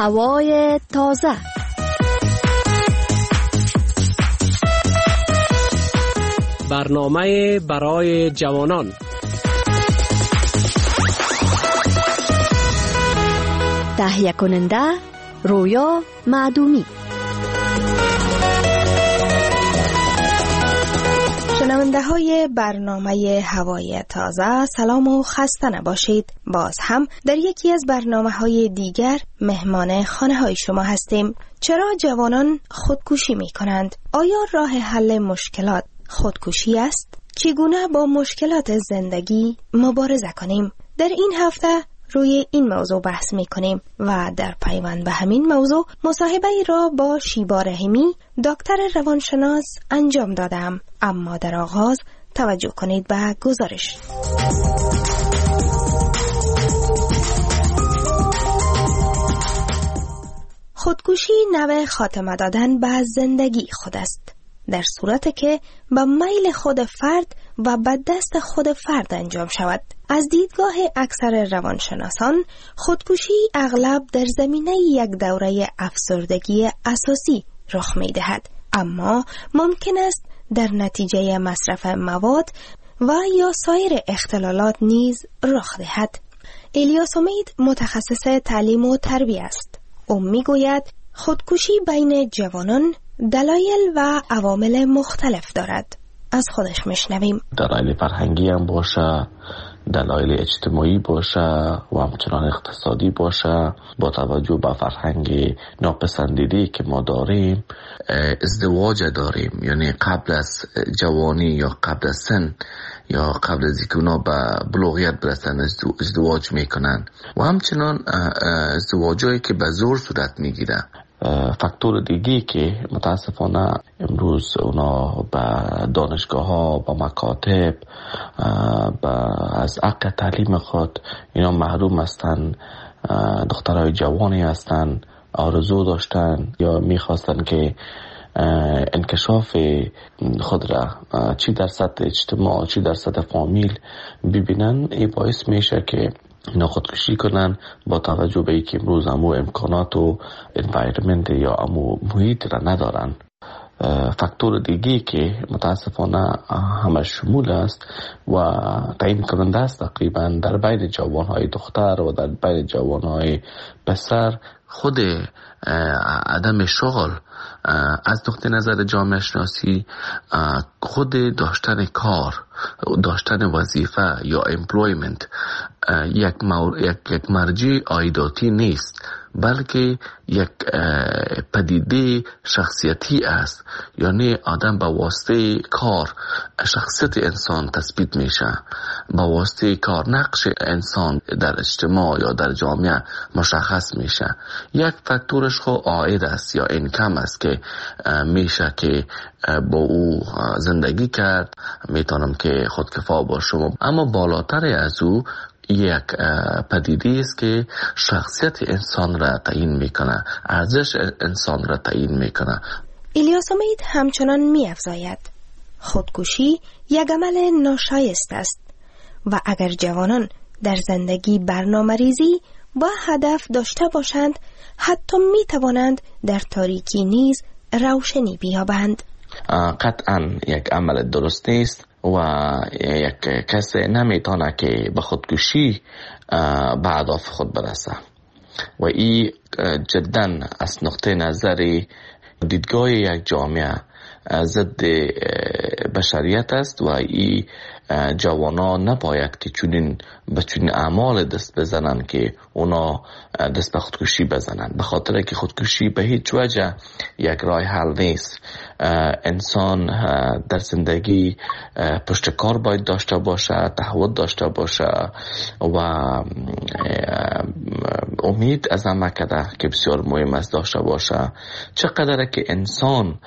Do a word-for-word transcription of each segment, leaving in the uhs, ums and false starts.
هوای تازه. برنامه برای جوانان. تهیه کننده رویا معدومی. شنونده های برنامه هوای تازه، سلام و خسته نباشید. باز هم در یکی از برنامه های دیگر مهمان خانه های شما هستیم. چرا جوانان خودکشی می کنند؟ آیا راه حل مشکلات خودکشی است؟ چگونه با مشکلات زندگی مبارزه کنیم؟ در این هفته روی این موضوع بحث می کنیم و در پیوند به همین موضوع مصاحبه را با شیبا رحیمی، دکتر روانشناس انجام دادم. اما در آغاز توجه کنید به گزارش. خودکشی نوع خاتمه دادن به زندگی خود است، در صورتی که به میل خود فرد و به دست خود فرد انجام شود. از دیدگاه اکثر روانشناسان، خودکشی اغلب در زمینه یک دوره افسردگی اساسی رخ می دهد، اما ممکن است در نتیجه مصرف مواد و یا سایر اختلالات نیز رخ دهد. الیاس امید متخصص تعلیم و تربیت است. او می گوید خودکشی بین جوانان دلایل و عوامل مختلف دارد. از خودش میشنویم. دلایل فرهنگی هم باشه، دلایل اجتماعی باشه و همچنان اقتصادی باشه. با توجه به فرهنگ ناپسندیدی که ما داریم، ازدواج داریم، یعنی قبل از جوانی یا قبل از سن یا قبل از اینکه اونا به بلوغیت برسن ازدواج میکنن و همچنان ازدواجایی که به زور صورت میگیره. فاکتور دیگی که متاسفانه امروز اونا به دانشگاه ها، به مکاتب، از حق تعلیم خود اینا محروم هستن. دخترای جوانی هستن، آرزو داشتن یا میخواستن که انکشاف خود را چی در سطح اجتماع چی در سطح فامیل ببینن. این باعث میشه که اینا خودکشی کنن با توجه به اینکه امروز امو امکانات و انوایرمنت یا امو محیط را ندارن. فاکتور دیگی که متاسفانه همه شمول است و تعیین کننده است تقریبا در بین جوانهای دختر و در بین جوانهای پسر، خود عدم شغل از نقطه نظر جامعه شناسی، خود داشتن کار، داشتن وظیفه یا امپلویمنت یک, مور... یک... یک مرجع عایداتی نیست، بلکه یک پدیده شخصیتی است. یعنی آدم با واسطه کار شخصیت انسان تثبیت میشه، با واسطه کار نقش انسان در اجتماع یا در جامعه مشخص میشه. یک فاکتورش خو عاید است یا اینکم است که میشه که با او زندگی کرد، میتونم که خودکفا باشم. اما بالاتر از او یک پدیده است که شخصیت انسان را تعیین میکنه، ارزش انسان را تعیین میکنه. الیاس امید همچنان می‌افزاید خودکشی یک عمل ناشایست است و اگر جوانان در زندگی برنامه‌ریزی با هدف داشته باشند، حتی میتوانند در تاریکی نیز روشنی بیابند. قطعاً یک عمل درست نیست و یک کسی نمیتونه که به خودکشی به اهداف خود برسه و این جداً از نقطه نظر دیدگاه یک جامعه ضد بشریت است و این جوانان نباید که چنین به چنین اعمال دست بزنن که اونا دست به خودکشی بزنن، به خاطر که خودکشی به هیچ وجه یک راه حل نیست. انسان در زندگی پشت کار باید داشته باشه، تعهد داشته باشه و امید از همه کده که بسیار مهم است داشته باشه. چقدر که انسان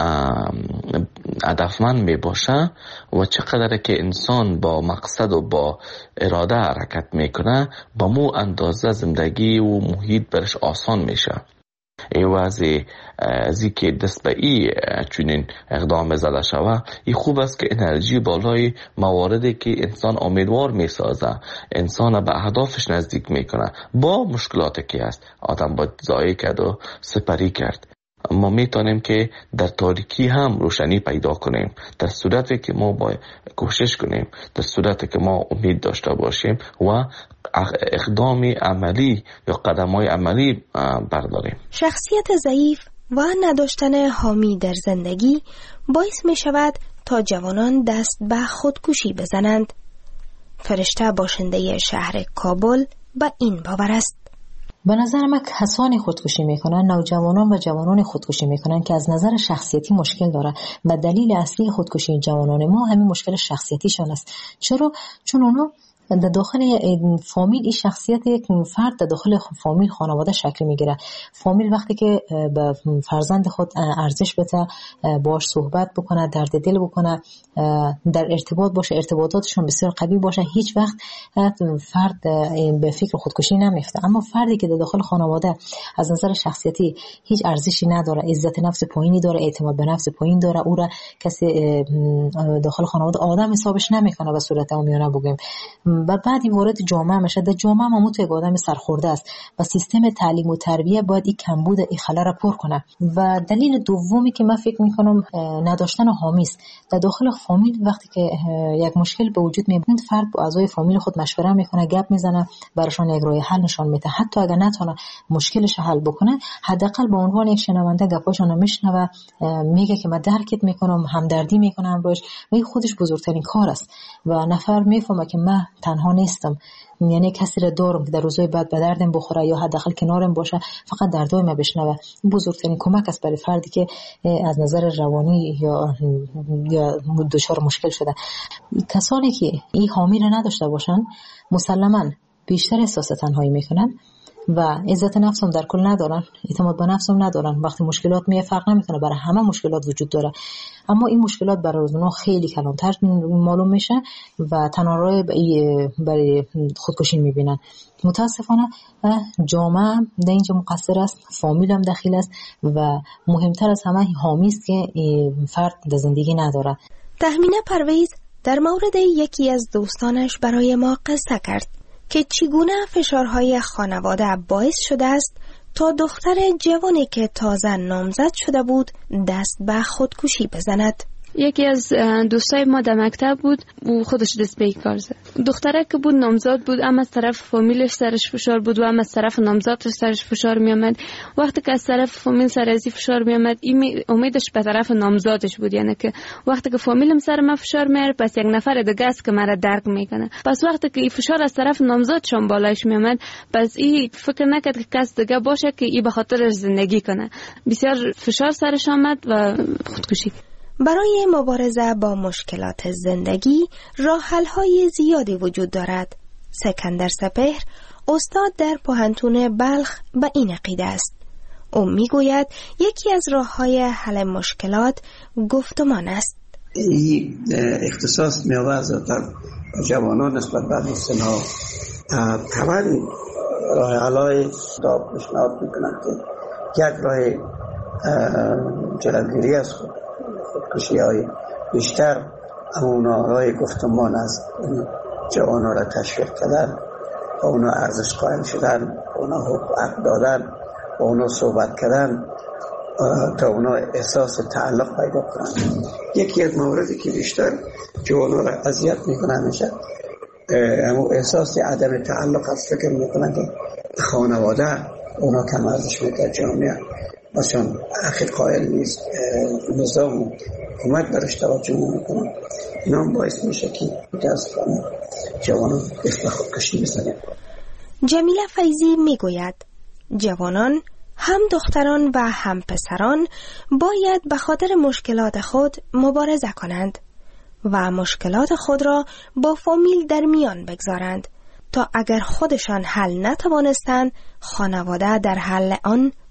هدفمند می باشه و چقدر که انسان با مقصد و با اراده حرکت میکنه، با مو اندازه زندگی و محیط برش آسان میشه. ای وضع از این که دست به ای چونین اقدام زده شوه، ای خوب است که انرژی بالای مواردی که انسان امیدوار می سازه، انسان به اهدافش نزدیک می کنه، با مشکلاتی که است آدم باید ضایع کرد و سپری کرد. ما میتونیم که در تاریکی هم روشنی پیدا کنیم، در صورتی که ما باید کوشش کنیم، در صورتی که ما امید داشته باشیم و اقدام عملی یا قدم‌های عملی برداریم. شخصیت ضعیف و نداشتن حامی در زندگی باعث می شود تا جوانان دست به خودکشی بزنند. فرشته باشنده شهر کابل به این باور است. به نظر من کسانی خودکشی میکنن، نوجوانان و جوانان خودکشی میکنن که از نظر شخصیتی مشکل داره و دلیل اصلی خودکشی جوانان ما همین مشکل شخصیتیشون است. چرا؟ چون اونا در داخل فامیل این شخصیت یک فرد در داخل فامیل خانواده شکل میگیره. فامیل وقتی که به فرزند خود ارزش بده، باش صحبت بکنه، درد دل بکنه، در ارتباط باشه، ارتباطاتشون بسیار قوی باشه، هیچ وقت فرد به فکر خودکشی نمیفته. اما فردی که در داخل خانواده از نظر شخصیتی هیچ ارزشی نداره، عزت نفس پایینی داره، اعتماد به نفس پایین داره، او را کسی داخل خانواده آدم حسابش نمیکنه به صورت عامیانه بگیم، و بعدی وارد جامعه میشه. در جامعه ما تو یک آدم سرخورده است و سیستم تعلیم و تربیه باید این کمبود این خلأ را پر کنه. و دلیل دومی که من فکر میکنم نداشتن حامی است. در داخل فامیل وقتی که یک مشکل به وجود میاد، فرد با اعضای فامیل خود مشوره میکنه، گپ میزنه، براشون یک راه حل نشان میده. حتی اگر نتونه مشکلش حل بکنه، حداقل به عنوان یک شنونده گپاشون میشنوه، میگه که من درکت میکنم، همدردی میکنم باش، و این خودش بزرگترین کار است. و نفر میفهمه که من تنها نیستم، یعنی کسی را دارم که در روزهای بعد به دردم بخوره یا حداقل کنارم باشه، فقط دردای من بشنوه. بزرگترین کمک است برای فردی که از نظر روانی یا یا دچار مشکل شده. کسانی که این حامی را نداشته باشن مسلماً بیشتر احساس تنهایی میکنن و عزت نفس هم در کل ندارن، اعتماد به نفس هم ندارن. وقتی مشکلات میاد فرق نمیکنه، برای همه مشکلات وجود داره، اما این مشکلات برای اونها خیلی کلانتر معلوم میشه و تنها راه برای خودکشی میبینن. متاسفانه جامعه در اینجا مقصر است، فامیل هم دخیل است و مهمتر از همه حامی است که فرد در زندگی نداره. تهمینه پرویز در مورد یکی از دوستانش برای ما قصه کرد که چگونه فشارهای خانواده باعث شده است تا دختر جوانی که تازه نامزد شده بود دست به خودکشی بزند. یکی از دوستای ما در مکتب بود و خودش دست به کار زد. دختره که بود نامزد بود، اما از طرف فامیلش سرش فشار بود و اما از طرف نامزدش سرش فشار می آمد. وقتی که از طرف فامیل سر ازی فشار می آمد، این امیدش به طرف نامزدش بود، یعنی که وقتی که فامیلم سر من فشار میاره، پس یک نفر دیگه است که مرا درک میکنه. پس وقتی که این فشار از طرف نامزدشون بالایش می آمد، پس این فکر نکرد که کس دیگه باشه که این به خاطرش زندگی کنه. بسیار فشار سرش آمد و خودکشی. برای مبارزه با مشکلات زندگی راه حل‌های زیادی وجود دارد. سکندر سپهر استاد در پوهنتون بلخ به این عقیده است. او میگوید یکی از راه‌های حل مشکلات گفتمان است. این اختصاص می‌آورد در جوانان نسبت به دوستانها طبعا راه حل‌های داد پیشنهاد می‌کنند که یک راه جلوگیری از خود خودکشی های بیشتر اونا رای گفتمان از جوانان را تشویق کردن، با اونا ارزش قائل شدن، با اونا حق دادن، با اونا صحبت کردن تا اونا احساس تعلق پیدا کنن. یکی از موردی که بیشتر جوانان را اذیت میکنن میشه اما احساس عدم تعلق از فکر میکنن که خانواده اونا کم ارزش میکنن، جامعه مثلا اخیر قائل نیست، نظام و حکومت برش توجه نمیکنه. اینا هم باعث میشه که متاسفانه جوانان دست به خودکشی بزنن. جمیله فیضی میگوید جوانان، هم دختران و هم پسران باید به خاطر مشکلات خود مبارزه کنند و مشکلات خود را با فامیل در میان بگذارند تا اگر خودشان حل نتوانستند، خانواده در حل آن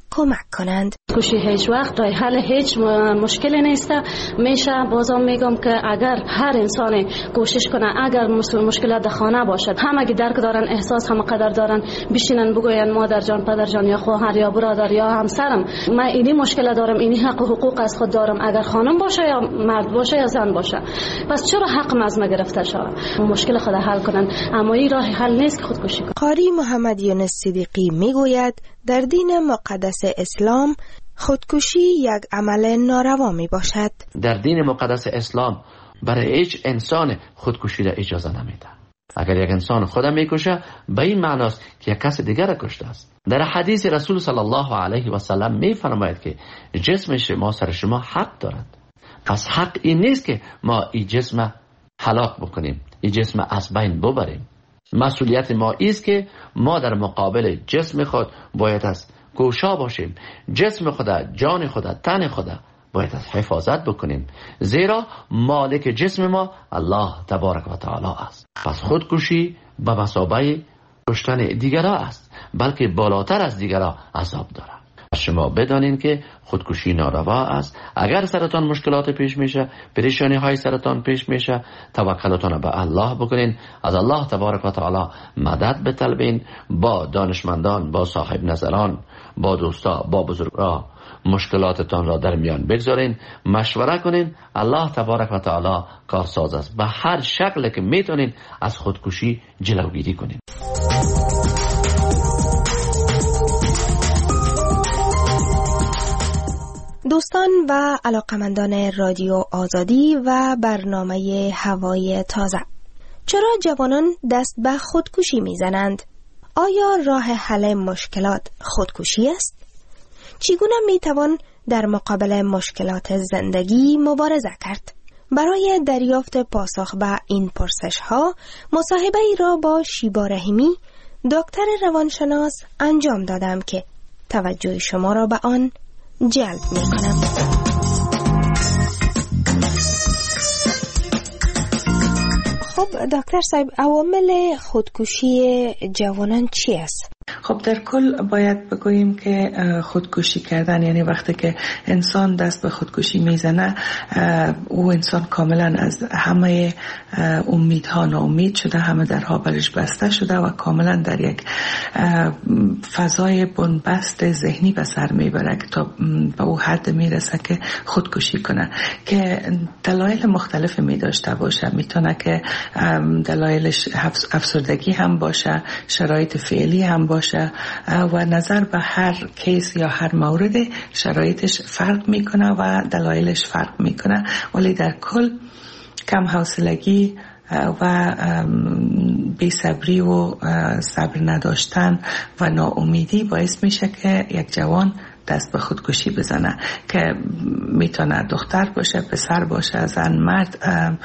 کمک کنند. خودکشی هیچ وقت راه حل هیچ مشکلی نیست. میشه بازم میگم که اگر هر انسان کوشش کنه، اگر مشکلات در خانه باشد، همه که درک دارن، احساس هم قدر دارن، بشینن بگوین مادر جان، پدر جان، یا خواهر یا برادر یا همسرم، من اینی مشکل دارم، اینی حق و حقوق از خود دارم، اگر خانم باشه یا مرد باشه یا زن باشه، پس چرا حقم از ما گرفته شود؟ مشکل خود حل کنن، اما این راه حل نیست که خودکشی کنن. قاری محمد یونس صدیقی میگوید در دین مقدس اسلام خودکشی یک عمل ناروا می باشد. در دین مقدس اسلام برای هیچ انسان خودکشی را اجازه نمیده. اگر یک انسان خودم میکشه، به این معناست که یک کس دیگر را کشته است. در حدیث رسول صلی الله علیه و سلم میفرماید که جسم شما سر شما حق دارد. پس حق این نیست که ما این جسم هلاک بکنیم، این جسم از بین ببریم. مسئولیت ما است که ما در مقابل جسم خود باید از گوشا باشیم. جسم خدا، جان خدا، تن خدا باید از حفاظت بکنیم، زیرا مالک جسم ما الله تبارک و تعالی است. پس خودکشی به مثابه کشتن دیگرها است، بلکه بالاتر از دیگرها عذاب دارد. شما بدانین که خودکشی ناروا است. اگر سرتان مشکلات پیش میشه، پریشانی های سرتان پیش میشه، توکلتان به الله بکنین، از الله تبارک و تعالی مدد بطلبین، با دانشمندان، با صاحب نظران، با دوستا، با بزرگان مشکلاتتان را در میان بگذارین، مشوره کنین. الله تبارک و تعالی کارساز است. به هر شکل که میتونین از خودکشی جلوگیری کنین. دوستان و علاقمندان رادیو آزادی و برنامه هوای تازه، چرا جوانان دست به خودکشی میزنند؟ آیا راه حل مشکلات خودکشی است؟ چگونه میتوان در مقابل مشکلات زندگی مبارزه کرد؟ برای دریافت پاسخ به این پرسش ها مصاحبه ای را با شیبا رحیمی، دکتر روانشناس انجام دادم که توجه شما را به آن جلب می کنم. خب دکتر صاحب، عوامل خودکشی جوانان چی است؟ خب در کل باید بگوییم که خودکشی کردن یعنی وقتی که انسان دست به خودکشی میزنه، او انسان کاملا از همه امیدها ناامید شده، همه درها برش بسته شده و کاملا در یک فضای بنبست ذهنی به سر میبره که تا به او حد میرسه که خودکشی کنه، که دلایل مختلف میداشته باشه. میتونه که دلایلش افسردگی هم باشه، شرایط فعلی هم باشه و نظر به هر کیس یا هر مورد شرایطش فرق میکنه و دلایلش فرق میکنه، ولی در کل کم حوصلگی و بی‌صبری و صبر نداشتن و ناامیدی باعث میشه که یک جوان دست به خودکشی بزنه، که میتونه دختر باشه، پسر باشه، زن، مرد،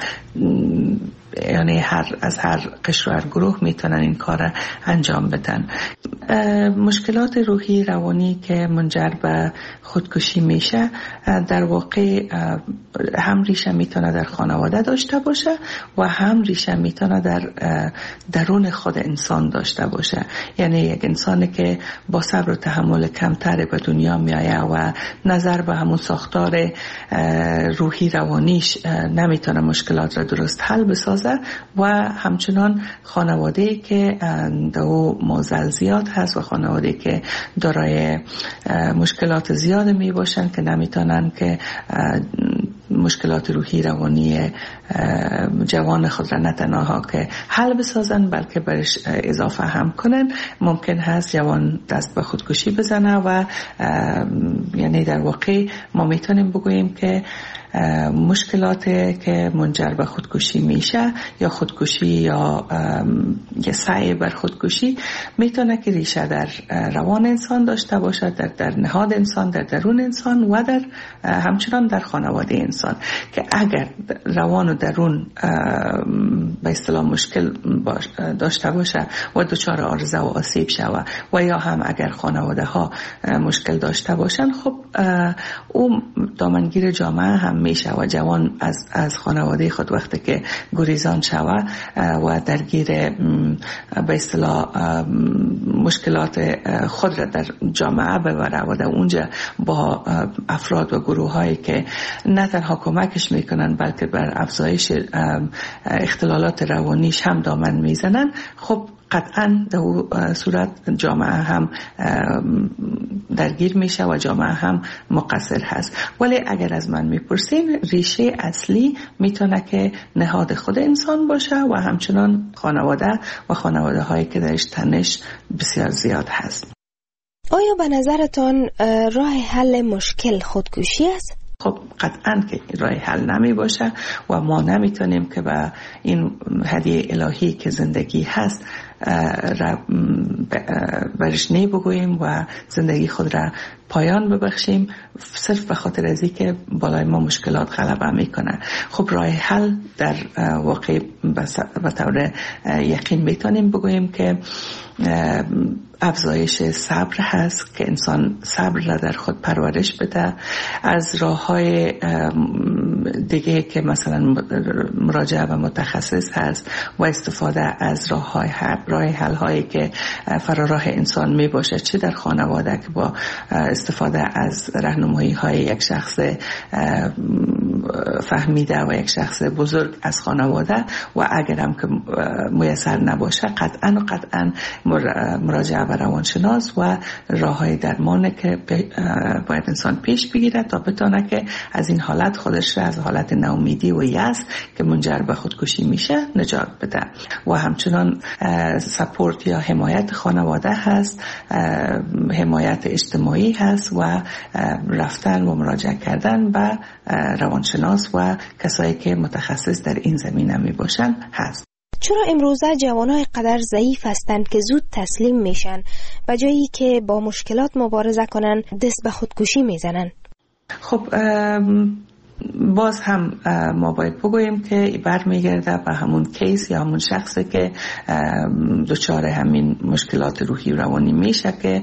یعنی هر از هر قشر و هر گروه میتونن این کار انجام بدن. مشکلات روحی روانی که منجر به خودکشی میشه در واقع هم ریشه میتونه در خانواده داشته باشه و هم ریشه میتونه در درون خود انسان داشته باشه. یعنی یک انسانی که با صبر و تحمل کمتر به دنیا میایه و نظر به همون ساختار روحی روانیش نمیتونه مشکلات را درست حل بسازه، و همچنان خانواده‌ای که دو معضل زیاد هست و خانواده‌ای که دارای مشکلات زیاد می باشن که نمیتونن که مشکلات روحی روانی جوان خود را نه تنها که حل بسازن بلکه برش اضافه هم کنن، ممکن هست جوان دست به خودکشی بزنه. و یعنی در واقع ما میتونیم بگوییم که مشکلات که منجر به خودکشی میشه یا خودکشی یا یه سعی بر خودکشی میتونه که ریشه در روان انسان داشته باشه، در در نهاد انسان، در درون انسان و در همچنان در خانواده انسان، که اگر روان و و درون به اصطلاح مشکل داشته باشه و دچار عارضه و آسیب شوه و یا هم اگر خانواده ها مشکل داشته باشن، خب او دامنگیر جامعه هم میشه و جوان از از خانواده خود وقتی که گریزان شوه و درگیر به اصطلاح مشکلات خود را در جامعه ببره و در اونجا با افراد و گروه هایی که نه تنها کمکش میکنن بلکه بر افزایش اختلالات روانیش هم دامن میزنن، خب قطعا در صورت جامعه هم درگیر میشه و جامعه هم مقصر هست. ولی اگر از من میپرسین، ریشه اصلی میتونه که نهاد خود انسان باشه و همچنان خانواده و خانواده هایی که درش تنش بسیار زیاد هست. آیا به نظرتان راه حل مشکل خودکشی است؟ خب قطعاً که راه حل نمی باشه و ما نمیتونیم که به این هدیه الهی که زندگی هست برش نی بگوییم و زندگی خود را پایان ببخشیم صرف به خاطر ازی که بالای ما مشکلات غلبه میکنه. خب راه حل در واقع به طور یقین میتونیم بگوییم که افزایش صبر هست که انسان صبر را در خود پرورش بده. از راه‌های دیگه که مثلا مراجعه به متخصص هست و استفاده از راه‌های راه حل هایی که فراراه انسان می باشه، چه در خانواده که با استفاده از راهنمایی های یک شخص فهمیده و یک شخص بزرگ از خانواده و اگر هم که میسر نباشه قطعا و قطعا مراجعه به روانشناس و راه های درمانه که باید انسان پیش بگیره تا بتونه که از این حالت خودش را از حالت ناامیدی و یأس که منجر به خودکشی میشه نجات بده. و همچنان سپورت یا حمایت خانواده هست، حمایت اجتماعی هست و رفتن و مراجعه کردن به روانشناس و کسایی که متخصص در این زمینه می باشن هست. چرا امروزه جوانای قدر ضعیف هستند که زود تسلیم میشن و جایی که با مشکلات مبارزه کنن دست به خودکشی میزنن؟ خب باز هم ما باید بگوییم که برمیگرده به همون کیس یا همون شخصی که دچار همین مشکلات روحی و روانی میشه که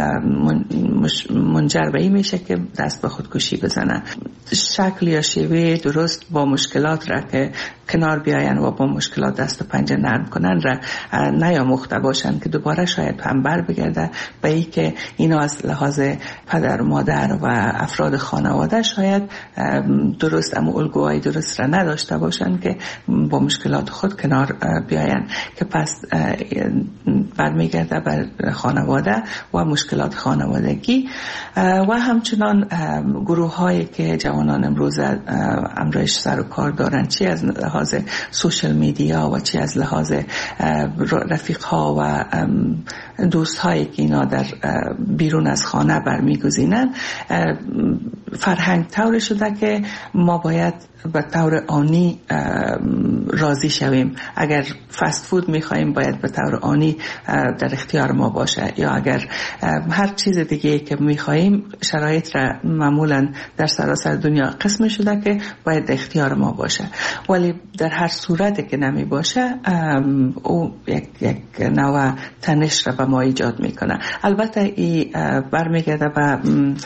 منجر به این میشه که دست به خودکشی بزنه. شکل یا شیوه درست با مشکلات را که کنار بیاین و با مشکلات دست و پنجه نرم کنن را نیاموخته باشن که دوباره شاید هم بر بگرده به ای که اینا از لحاظ پدر و مادر و افراد خانواده شاید درست اما الگوهای درست را نداشته باشن که با مشکلات خود کنار بیاین، که پس برمیگرده بر خانواده و مشکلات خانوادگی. و همچنان گروه هایی که جوانان امروز امروز سر و کار دارن، چی از لحاظ سوشل میدیا و چی از لحاظ رفیق ها و دوست هایی که اینا در بیرون از خانه برمیگزینن، فرهنگ طور شده که ما باید به طور آنی راضی شویم. اگر فست فود میخواییم باید به طور آنی در اختیار ما باشه، یا اگر هر چیز دیگه که میخواییم شرایط را معمولا در سراسر دنیا قسم شده که باید در اختیار ما باشه. ولی در هر صورتی که نمی باشه او یک, یک نوع تنش را به ما ایجاد میکنه. البته ای برمیگرده به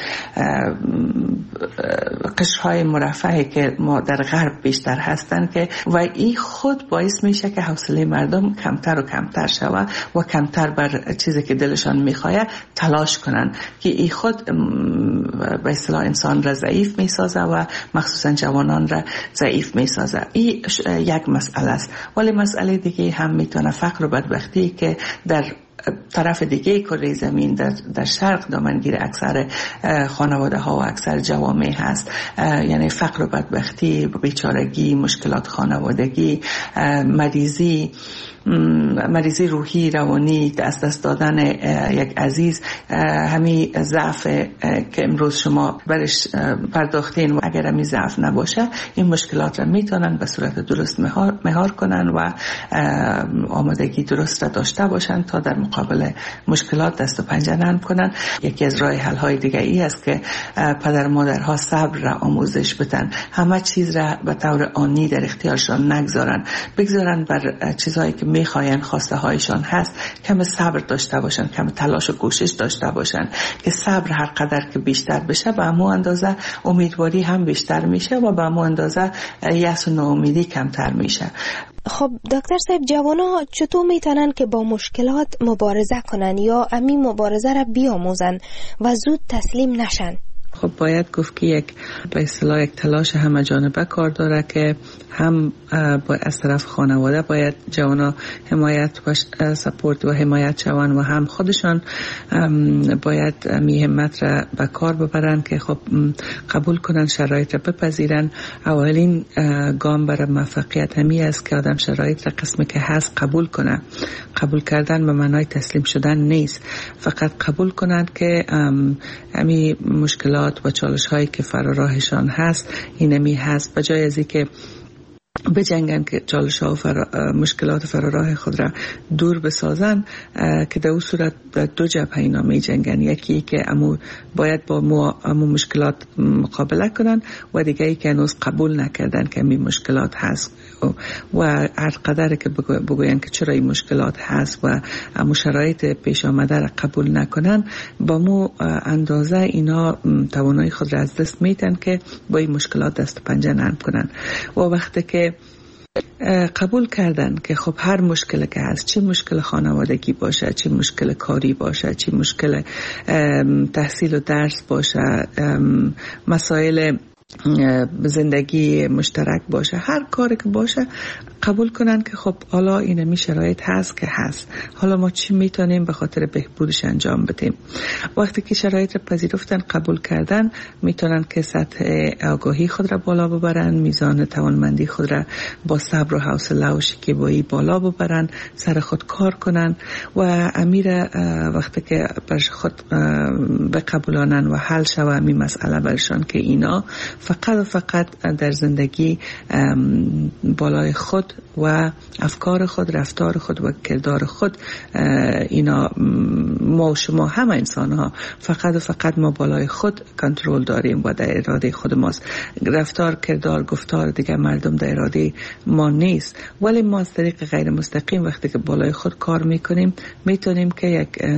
قشرهای مرفهی که ما در غرب بیشتر هستن که و این خود باعث میشه که حوصله مردم کمتر و کمتر شود و کمتر بر چیزی که دلشان میخواه تلاش کنن، که این خود به اصطلاح انسان را ضعیف میسازه و مخصوصا جوانان را ضعیف میسازه. این یک مسئله است. ولی مسئله دیگه هم میتونه فقر و بدبختی که در طرف دیگه کره زمین در, در شرق دامنگیر اکثر خانواده ها و اکثر جوامع هست، یعنی فقر و بدبختی، بیچارگی، مشکلات خانوادگی، مریضی، مریضی روحی روانی، دست دست دادن یک عزیز، همین ضعف که امروز شما برش پرداختین و اگر همین ضعف نباشه این مشکلات را میتونن به صورت درست مهار, مهار کنن و آمادگی درست را داشته باشن تا در مقابل مشکلات دست و پنجه نرم کنن. یکی از راه حل های دیگه ای است که پدر مادرها صبر را آموزش بدن، همه چیز را به طور آنی در اختیارشان نگذارن، بگذارن بر چیزهایی که میخواین، خواسته هایشان هست، کم صبر داشته باشن، کم تلاش و کوشش داشته باشن که صبر هر قدر که بیشتر بشه به همون اندازه امیدواری هم بیشتر میشه و به همون اندازه یأس و ناامیدی کمتر میشه. خب دکتر صاحب، جوانا چطور میتونن که با مشکلات مبارزه کنن یا امی مبارزه را بیاموزن و زود تسلیم نشن؟ خب باید گفت که یک به اصطلاح یک تلاش همه جانبه کار داره که هم با از طرف خانواده باید جوانا حمایت و سپورت و حمایت شوند و هم خودشان باید می همت را به کار ببرن که خب قبول کنن، شرایط را بپذیرن. اولین گام برای موفقیت همی است که آدم شرایط را قسمی که هست قبول کنه. قبول کردن به معنای تسلیم شدن نیست، فقط قبول کنند که همی مشکلات و چالش هایی که فراراهشان هست اینمی هست، بجای از اینکه بجنگن که چالش ها و فرا... مشکلات فراراه خود را دور بسازن، که در اون صورت دو جبهه اینا می جنگن، یکی که امو باید با مو... امو مشکلات مقابله کنن و دیگه ای که هنوز قبول نکردن که می مشکلات هست و هر قدر که بگو... بگوین که چرا این مشکلات هست و امو شرایط پیش آمده را قبول نکنن، با مو اندازه اینا توانایی خود را از دست میتن که با این مشکلات دست پنجه نرم کنن. و وقتی که قبول کردن که خب هر مشکل که هست، چه مشکل خانوادگی باشه، چه مشکل کاری باشه، چه مشکل تحصیل و درس باشه، مسائل زندگی مشترک باشه، هر کاری که باشه قبول کنن که خب حالا این می شرایط هست که هست، حالا ما چی میتونیم به خاطر بهبودش انجام بدیم. وقتی که شرایط را پذیرفتن، قبول کردن، میتونن که سطح آگاهی خود را بالا ببرن، میزان توانمندی خود را با صبر و حوصله و شکیبایی بالا ببرن، سر خود کار کنن و امیر وقتی که بر خود بقبولانن و حل شوه می مسئله برشان که اینا فقط و فقط در زندگی بالای خود و افکار خود، رفتار خود و کردار خود، اینا ما و شما همه انسان ها فقط و فقط ما بالای خود کنترل داریم و در اراده خود ماست. رفتار، کردار، گفتار دیگه مردم در اراده ما نیست، ولی ما از طریق غیر مستقیم وقتی که بالای خود کار میکنیم میتونیم که یک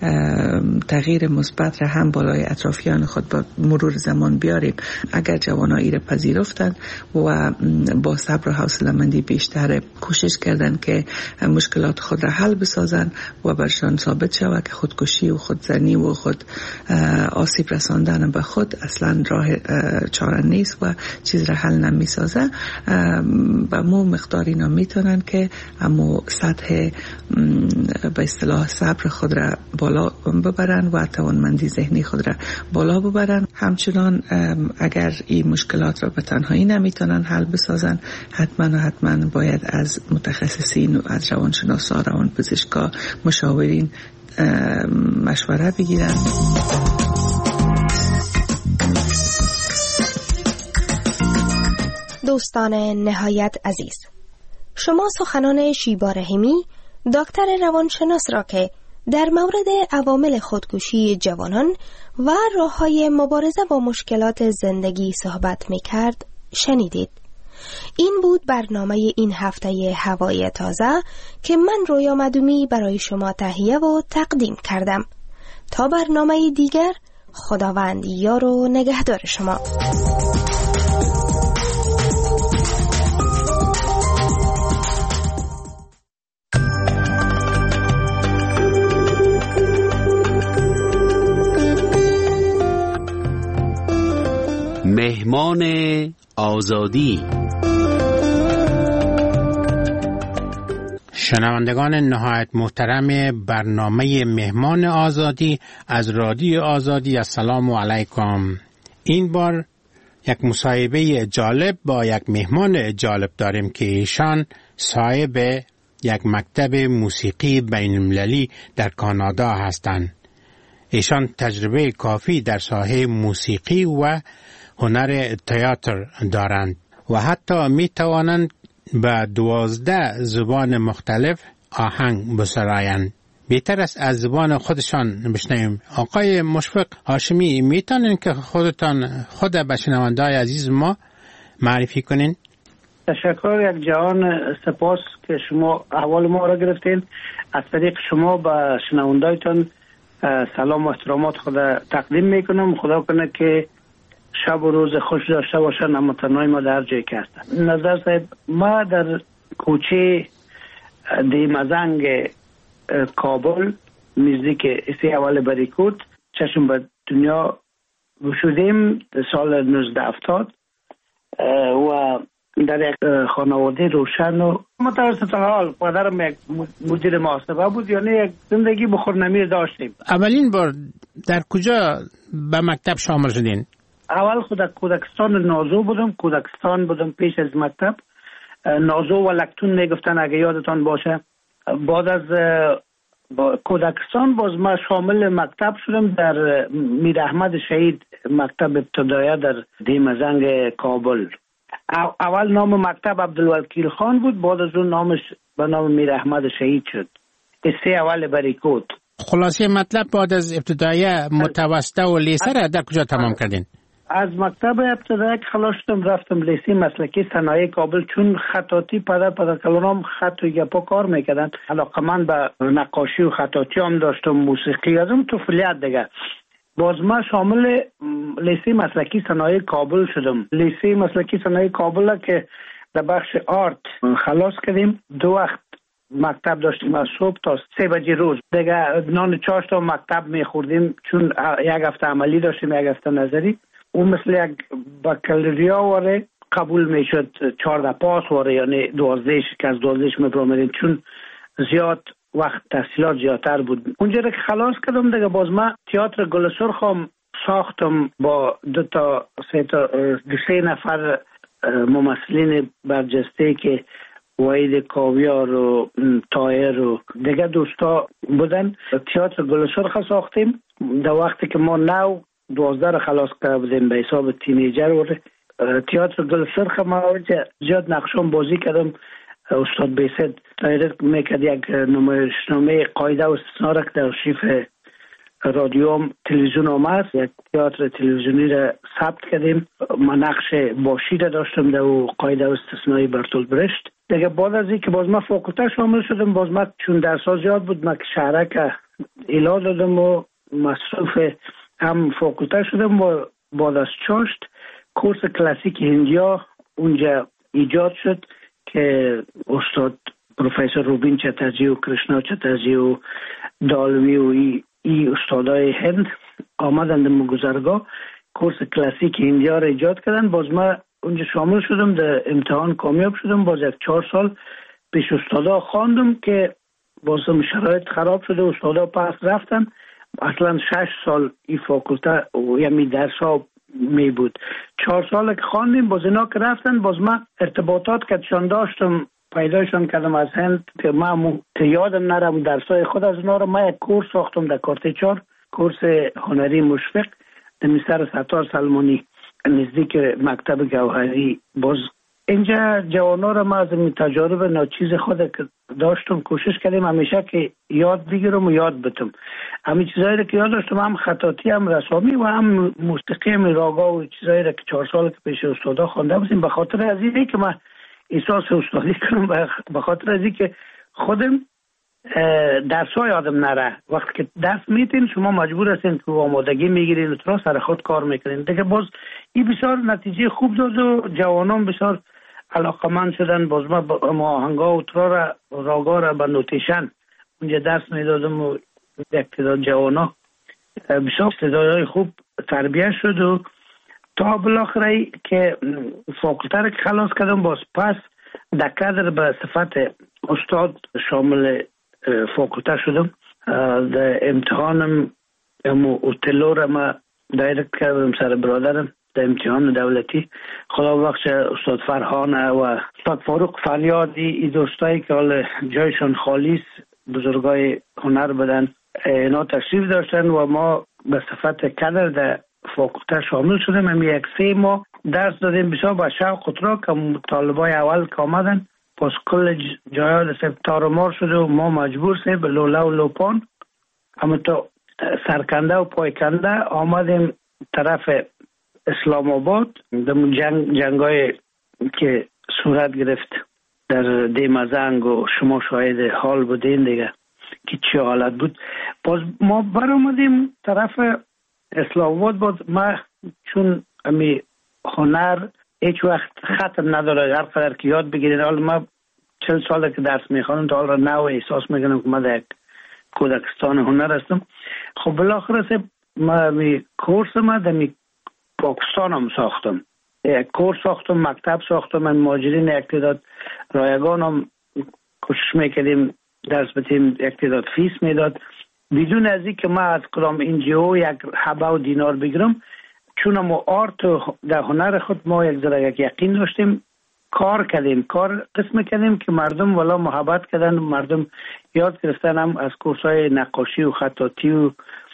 تغییر مثبت را هم بالای اطرافیان خود با مرور زمان بیاریم. اگر جوانا ایره پذیرفتن و با صبر و حوصله‌مندی بیشتر کوشش کردن که مشکلات خود را حل بسازن و برشان ثابت شود که خودکشی و خودزنی و خود آسیب رساندن به خود اصلا راه چاره نیست و چیز را حل نمی سازه، با مو مقدار اینا میتونن که امو سطح به اصطلاح صبر خود را بالا ببرن و توانمندی ذهنی خود را بالا ببرن. همچنان اگر این مشکلات را به تنهایی نمیتونن حل بسازن، حتما و حتما باید از متخصصین و از روانشناسا، روانپزشکا، مشاورین مشوره بگیرن. دوستان نهایت عزیز، شما سخنان شیبا رحیمی، دکتر روانشناس را که در مورد عوامل خودکشی جوانان و راه‌های مبارزه با مشکلات زندگی صحبت می‌کرد شنیدید. این بود برنامه این هفته هوای تازه که من رویا مدومی برای شما تهیه و تقدیم کردم. تا برنامه دیگر، خداوند یار و نگهدار شما. مهمان آزادی. شنوندگان نهایت محترم برنامه مهمان آزادی از رادیو آزادی، السلام علیکم. این بار یک مصاحبه جالب با یک مهمان جالب داریم که ایشان صاحب یک مکتب موسیقی بین المللی در کانادا هستند. ایشان تجربه کافی در ساحه موسیقی و هنر تئاتر دارند و حتی می توانند به دوازده زبان مختلف آهنگ بسرایند. بهتر است از زبان خودشان بشنویم. آقای مشفق هاشمی، میتونین که خودتان خود به شنونده‌های عزیز ما معرفی کنین؟ تشکر یک جهان سپاس که شما احوال ما را گرفتین. از طریق شما به شنوندهایتان سلام و احترامات خود تقدیم میکنم. خدا کنه که شب و روز خوش داشته باشن هموطنان ما در جایی که هستن. نظر صاحب، ما در کوچه دیمزنگ کابل نزدیک اسی اول بریکوت چشم به دنیا گشودیم سال نوزده هفتاد و در یک خانواده روشن و متوسط حال. پدرم یک مدیر محاسبه بود، یعنی یک زندگی بخورنمیر داشتیم. اولین بار در کجا به مکتب شامل شدین؟ اول خود کودکستان نازو بودم، کودکستان بودم پیش از مکتب. نازو و لکتون میگفتن اگه یادتان باشه. بعد از کودکستان باز ما شامل مکتب شدم در میر احمد شهید مکتب ابتدایی در دیمزنگ کابل. اول نام مکتب عبدالوکیل خان بود، بعد از اون نامش به نام میر احمد شهید شد. اسی اول بریکوت. خلاصه مطلب بعد از ابتدایی متوسطه و لیسه را در کجا تمام کردین؟ از مکتب ابتدایی که خلاص شدم رفتم لیسه مسلکی صنایع کابل، چون خطاطی پدر پدر کلانم خط و گپا کار میکردن. علاقه من به نقاشی و خطاطی هم داشتم، موسیقی ازم طفولیت دیگه. باز ما شامل لیسه مسلکی صنایع کابل شدم. لیسه مسلکی صنایع کابل که در بخش آرت خلاص کردیم. دو وقت مکتب داشتیم، از صبح تا سه بجه روز دیگه نان چاشت و مکتب میخوردیم، چون یک هفته عملی داشتیم یک هفته نظری. اون مثل یک بکالوریا واره قبول میشد، چهارده پاس واره، یعنی دوازدهش که از دوازدهش میبرامدیم، چون زیاد وقت تحصیلات زیادتر بود. اونجا که خلاص کردم دیگه باز ما تئاتر گل سرخ هم ساختم با دو تا سه تا دو سه نفر ممثلین برجسته که وحید کاویار و طاهر و دیگه دوستا بودن. تئاتر گل سرخ ساختیم. در وقتی که ما نو دوازده رو خلاص کرده بودیم به حساب تینیجر و تئاتر گل سرخ ما زیاد نقشم بازی کردم. استاد بیسد دایرکت میکرد یک نمایشنامه قاعده و استثنا را که در آرشیو رادیو تلویزیون آمد، یک تئاتر تلویزیونی را ثبت کردیم. من نقش باشی را داشتم در قاعده و استثنای برتولت برشت. دیگه بعد از اینکه باز ما فاکولته شامل شدم، باز ما چون درس‌ها زیاد بود ما که شهرک الا دادم و مصروف هم فاکولته شدم و بعد از چاشت کورس کلاسیک هندیا اونجا ایجاد شد که استاد پروفسور روبین چترجی و کرشنا چترجی و دالوی و ای, ای استادای هند آمدن در گذرگاه کورس کلاسیک هندیا را ایجاد کردن. باز ما اونجا شامل شدم، در امتحان کامیاب شدم. باز یک چهار سال پیش استادا خواندم که باز شرایط خراب شده، استادا پس رفتن. اصلا شش سال این فاکولته یعنی درس ها می بود. چهار سال که خواندیم باز اینا که رفتن، باز ما ارتباطات کتشان داشتم پیدایشان کردم از هند که ما یادم نرم درسای خود از اونا رو. ما یک کورس ساختم در کارت چار، کورس هنری مشفق در مستر ستار سلمانی نزدیک مکتب گوهری. باز اینجا جوانا رو ما از تجارب ناچیز خود که داشتم کوشش کردیم همیشه که یاد بگیرم و یاد بتم. همین چیزایی رو که یاد داشتم، هم خطاطی هم رسامی و هم موسیقی هم راگا و چیزایی رو که چهار سال که پیش استادا خوانده بودیم. به خاطر از اینه که من احساس استادی کنم، به خاطر از اینه که خودم درس‌ها یادم نره. وقتی که درس میتین شما مجبور هستین که آمادگی میگیرین و ترا سر خود کار میکنین دیگه. باز این بسیار نتیجه خوب داد و جوانان بسیار علاقمند شدن. باز ما آهنگا و ترا را راگا را به نوتیشن اونجا درس میدادم و یک تعداد جوانا بسیار استعدادهای خوب تربیت شد و تا بالاخره که فاکولته را که خلاص کردم باز پس در کادر به صفت استاد شامل فاکولته شدم. در امتحانم اوتلو را ما دایرکت کردم سر برادرم در امتحان دولتی. خدا بخش استاد فرهان و استاد فاروق فریادی، این دوستایی که حال جایشان خالیست، بزرگای هنر بدن، اینا تشریف داشتن و ما به صفت کادر در فاکولته شامل شدیم. هم یک سه ماه درس دادیم بسیار با شوق خود را که طالبای اول که آمدن پس کل جایا سب تارمار شده و ما مجبور سه به لوله و لوپان اما تو سرکنده و پایکنده آمدیم طرف اسلام آباد. در جنگ جنگای که صورت گرفت در دیمزنگ و شما شاهد حال بودین دیگه که چه حالت بود. باز ما برآمدیم طرف اسلام آباد. باز ما چون امی هنر هیچ وقت ختم نداره، هر قدر که یاد بگیرین. حالا ما چل ساله که درس میخوانم تا حالا نو احساس میکنم که ما در کودکستان هنر هستم. خب بالاخره ما می کورس ما در می پاکستان هم ساختم، یک کورس ساختم، مکتب ساختم، من ماجرین اقتداد رایگان هم کوشش میکردیم درس بدیم، اقتداد فیس میداد بدون از این که ما از کدام انجیو یک حبه و دینار بگیرم. چون ما آرت در هنر خود ما یک ذره یک یقین داشتیم، کار کردیم، کار قسم کردیم که مردم والا محبت کردن، مردم یاد گرفتن. هم از کورسای نقاشی و خطاطی و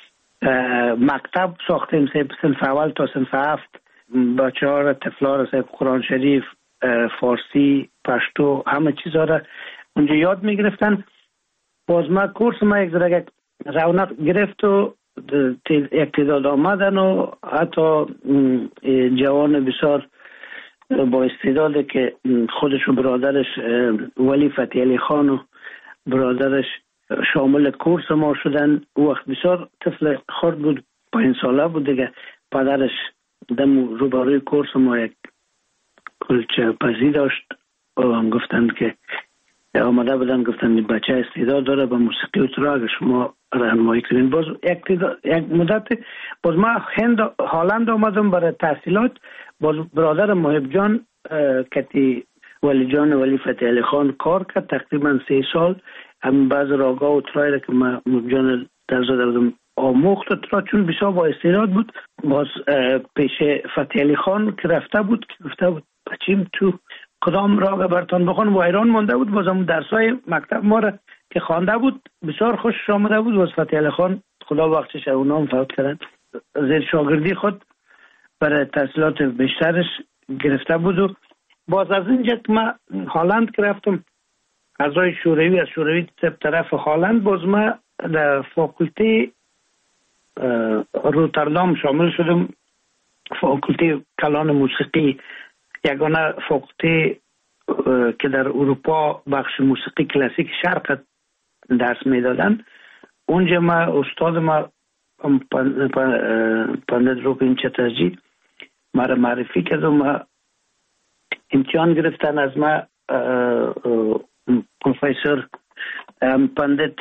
مکتب ساختیم، صنف اول تا صنف هفت بچه ها را طفلا را قرآن شریف، فارسی، پشتو همه چیزها را اونجا یاد می گرفتن. باز ما کورس ما یک ذره رونق گرفت و اقتداد آمدن و حتی جوان بسیار با استعداده که خودش و برادرش ولی فتحی علی خان و برادرش شامل کورس ما شدن. او وقت بسیار طفل خرد بود، پنج ساله بود دیگه. پدرش دم روبروی کورس ما یک کلچه پزی داشت و هم گفتن که آمده بودن، گفتن بچه استعداد داره به موسیقی و ترا اگر شما راهنمایی کنین. باز یک مدت باز ما هند هالند آمدم برای تحصیلات. باز برادر محب جان کتی ولی جان ولی فتحی علی خان کار کرد تقریبا سه سال. هم بعض راگا و ترای را که ما محب جان در زده بودم آموخت ترا، چون بسیار با استعداد بود. باز پیش فتحی علی خان که رفته بود که گفته بود بچیم تو کدام راگ برتان بخون و ایران مانده بود. باز هم درسای مکتب ما را که خوانده بود بسیار خوش آمده بود. باز فتحی علی خان خدا بخشش اونا هم فوت کردن، زیر شاگردی خود برای تحصیلات بیشترش گرفته بود. و باز از اینجا که ما هالند که رفتم اعضای شوروی از شوروی طرف هالند، باز ما در فاکولته روتردام شامل شدم، فاکولته کلان موسیقی، یگانه فاکولته که در اروپا بخش موسیقی کلاسیک شرق درس میدادن. اونجا ما استاد ما پندت روپین چترجی ما را معرفی کرد و ما امتحان گرفتن از ما. پروفیسور پندت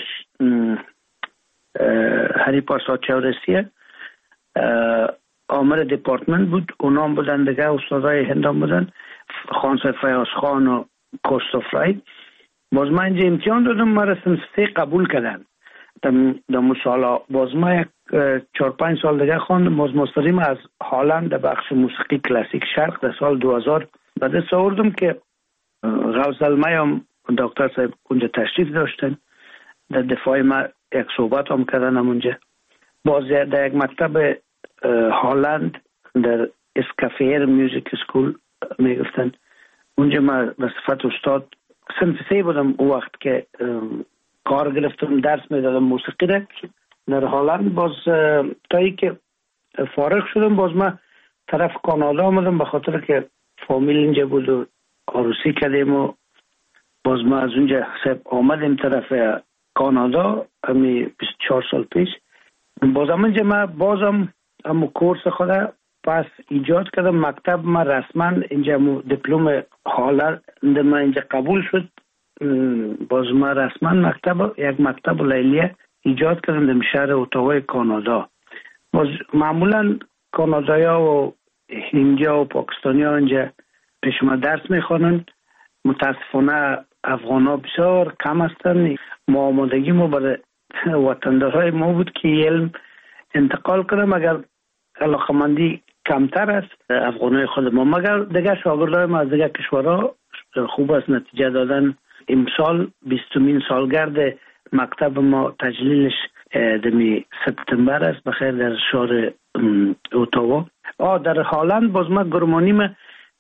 هری پرساد چورسیه آمر دیپارتمنت بود، اونا هم بودن دیگه، استادای هند هم بودن، خانسای فیاض خان و کوستوفرای. باز ما اینجا امتحان دادم، ما را صنف سه قبول کردن در مسالا. باز ما یک چهار پنج سال دیگه خواندم. باز ماستریم از هالند در بخش موسیقی کلاسیک شرق در سال دو هزار بعد سوردم که غوث زلمه هم دکتر صاحب اونجا تشریف داشتن، در دفاع ما یک صحبت هم کردن اونجا. باز در یک مکتب هالند در اسکافیر میوزیک اسکول میگفتن، اونجا ما به صفت استاد صنف سه بودم. او وقت که کار گرفتم درس میدادم موسیقی را در هالند. باز تا ای که فارغ شدم باز ما طرف کانادا آمدم، به خاطر که فامیل اینجا بود و عروسی کردیم و باز ما از اونجا سب آمدیم طرف کانادا همی بیست و چهار سال پیش. باز هم اینجا ما بازم همو کورس خود پس ایجاد کردم. مکتب ما رسما اینجا مو دیپلم هالند ما اینجا قبول شد. باز ما رسما مکتب یک مکتب لیلیه ایجاد کردم در شهر اوتاوا کانادا. باز معمولا کانادایا و هندیا و پاکستانیا اینجا پیش ما درس میخوانند. متاسفانه افغان ها بسیار کم هستند. ما آمادگی ما برای وطندارهای ما بود که علم انتقال کنم، اگر علاقمندی کمتر است افغانای خود ما، مگر دیگه شاگردای ما از دیگه کشورها خوب است نتیجه دادن. امسال بیستمین سالگرد مکتب ما تجلیلش دمی سپتامبر است بخیر در شهر اوتاوا. آه در هالند باز ما گرمانی ما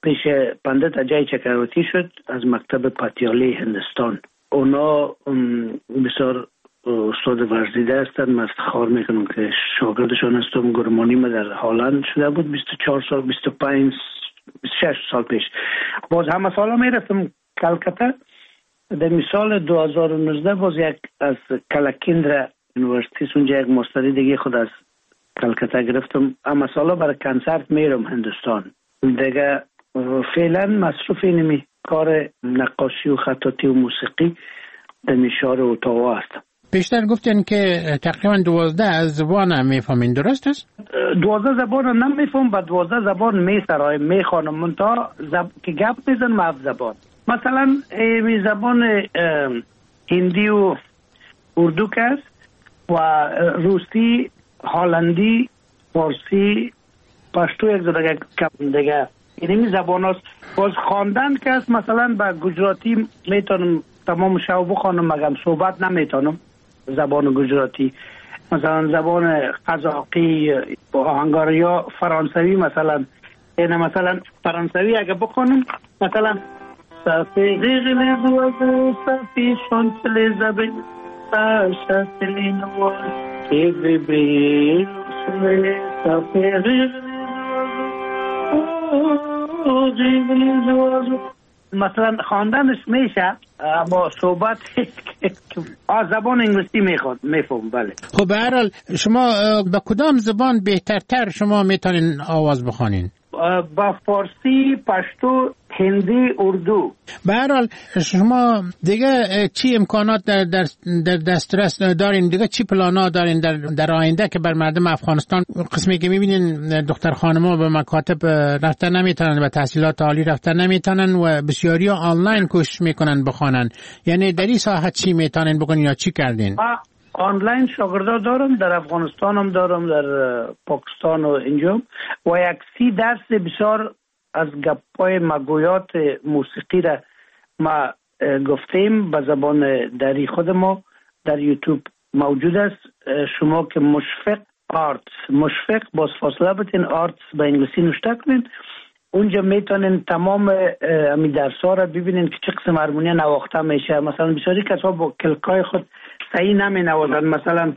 پیش پندت اجای چکرورتی شد از مکتب پاتیالی هندوستان. اونا بسیار استاد ورزیده هستند. من افتخار میکنم که شاگردشان هستم. گرمانی ما در هالند شده بود بیست و چهار سال بیست و پنج بیست و شش سال پیش. باز همه سالا میرفتم کلکته. در مثال دو هزار و نوزده باز یک از کلکیندرا یونیورسیتی اونجا یک مستری دیگه خود از کلکته گرفتم. اما سالا برای کنسرت میرم هندوستان. دیگه فعلا مصروف اینمی کار نقاشی و خطاطی و موسیقی در میشار اتاوا هستم. بیشتر گفتین که تقریبا دوازده زبان هم میفهمین، درست است؟ دوازده زبان هم نمیفهم و دوازده زبان میسرایم میخوانم منتها زب... که گپ میزنم هفت زبان. مثلا می زبان هندی و اردو است و روسی، هالندی، فارسی، پشتو یک دیگه کم دیگه اینمی زبان هست. باز خواندن که است مثلا با گجراتی میتونم تمام شو بخوانم مگم صحبت نمیتونم زبان گجراتی. مثلا زبان قزاقی، هنگاری یا فرانسوی مثلا اینه مثلا فرانسوی اگه بخوانم مثلا صفی غیغل دوازه صفی شانتل زبی ساشتلی نوار که ببیر صفی غیغل دوازه مثلا خواندنش میشه اما صحبت از زبان انگلیسی میخواد میفهم. بله. خب به هر حال شما با کدام زبان بهترتر شما میتونین آواز بخوانین؟ با فارسی، پشتو، هندی، اردو. به هر حال شما دیگه چی امکانات در در, در دسترس دارین؟ دیگه چی پلانا دارین در در آینده که بر مردم افغانستان؟ قسمی که میبینین دختر خانم‌ها به مکاتب رفتن نمیتونن، به تحصیلات عالی رفتن نمیتونن و بسیاری آنلاین کوشش میکنن بخوانن. یعنی در این ساحت چی میتونین بکنین یا چی کردین؟ آنلاین شاگردا دارم، در افغانستان هم دارم، در پاکستان و اینجا و یک سی درس بسیار از گپای مگویات موسیقی را ما گفتیم به زبان دری خود ما در یوتیوب موجود است. شما که مشفق آرتس، مشفق باز فاصله بتین آرتس به انگلیسی نوشته کنین، اونجا میتونین تمام امی درس‌ها را ببینین که چه قسم هارمونی نواخته میشه. مثلا بسیاری کسا با کلکای خود صحیح نمی نوازن. مثلا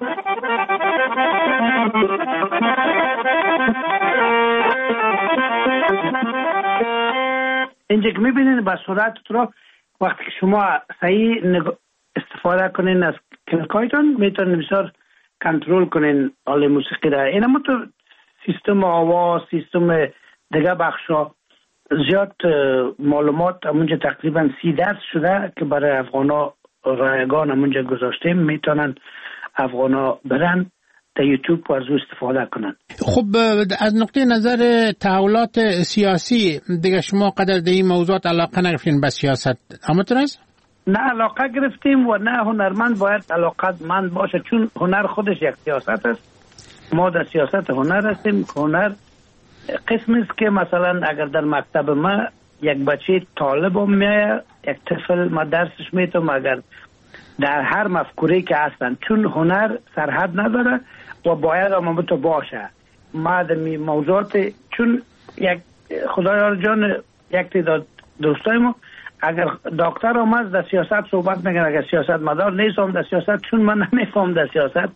اینجا که میبینین با صورت را وقتی که شما صحیح استفاده کنین از کلکایتون میتونین بسیار کنترل کنین آل موسیقی را. این هم تو سیستم آواز، سیستم دیگه بخشا زیاد معلومات همونجا تقریبا سی درس شده که برای افغانا رایگان همونجا گذاشتیم، میتونن افغانا برن در یوتیوب و از استفاده کنن. خب از نقطه نظر تحولات سیاسی دیگه شما قدر در این موضوعات علاقه نگرفتین به سیاست؟ اما است؟ نه علاقه گرفتیم و نه هنرمند باید علاقه مند باشه، چون هنر خودش یک سیاست است. ما در سیاست هنر هستیم. هنر قسمی است که مثلا اگر در مکتب ما یک بچه طالب هم میایه، یک طفل ما درسش میتونم اگر در هر مفکوره که هستن، چون هنر سرحد نداره و باید هم تو باشه. ما در موضوعات چون یک خدایا جان یک تعداد دوستای ما اگر دکتر هم از در سیاست صحبت میگن، اگر سیاست مدار نیستم در سیاست، چون من نمیفهم در سیاست،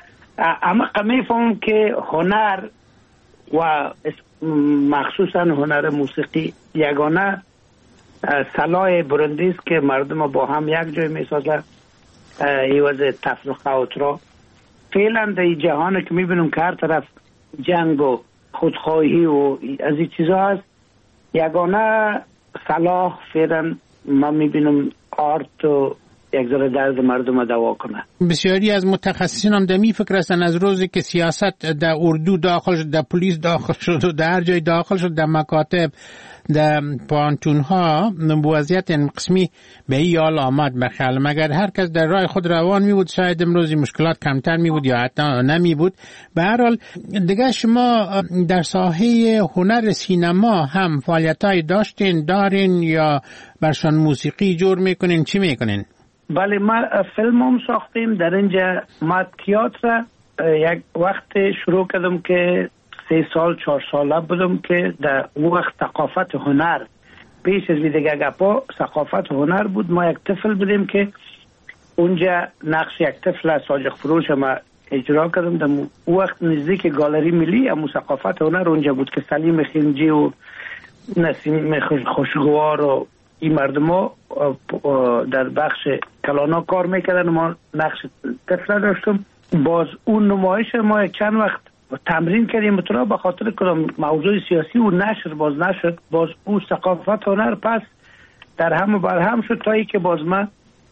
اما میفهم که هنر و مخصوصا هنر موسیقی یگانه سلاح برندی است که مردم با هم یک جای میسازه ایواز تفرقه و اطراف. فعلا در جهان که میبینم که هر طرف جنگ و خودخواهی و از این چیزا هست، یگانه صلاح فعلا ما میبینم آرت و یک ذره درد مردم دوا کنه. بسیاری از متخصصین هم در می فکر هستن از روزی که سیاست در اردو داخل شد، در پلیس داخل شد و در هر جای داخل شد، در مکاتب، در پانتون ها، وضعیت قسمی به این حال آمد. بخیال مگر هر کس در راه خود روان می بود شاید امروزی مشکلات کمتر می بود یا حتی نمی بود. به هر حال دیگه شما در ساحه هنر سینما هم فعالیتای داشتین دارین یا برشان موسیقی جور میکنین؟ چی میکنین؟ بله ما فیلم هم ساختیم در اینجا. ما تئاتر یک وقت شروع کردم که سه سال چهار ساله بودم که در وقت ثقافت هنر پیش از دیگه گپا ثقافت هنر بود. ما یک طفل بودیم که اونجا نقش یک طفل ساجق فروش ما اجرا کردم. در وقت نزدیک گالری ملی امو ثقافت هنر اونجا بود که سلیم خنجی و نسیم خوشگوار و این مردم ها در بخش کلانا کار میکردن. ما نقش طفل داشتم. باز اون نمایش ما چند وقت تمرین کردیم بطورا به خاطر کدام موضوع سیاسی و نشر باز نشد. باز اون ثقافت هنر پس در هم و بر هم شد تا ای که باز من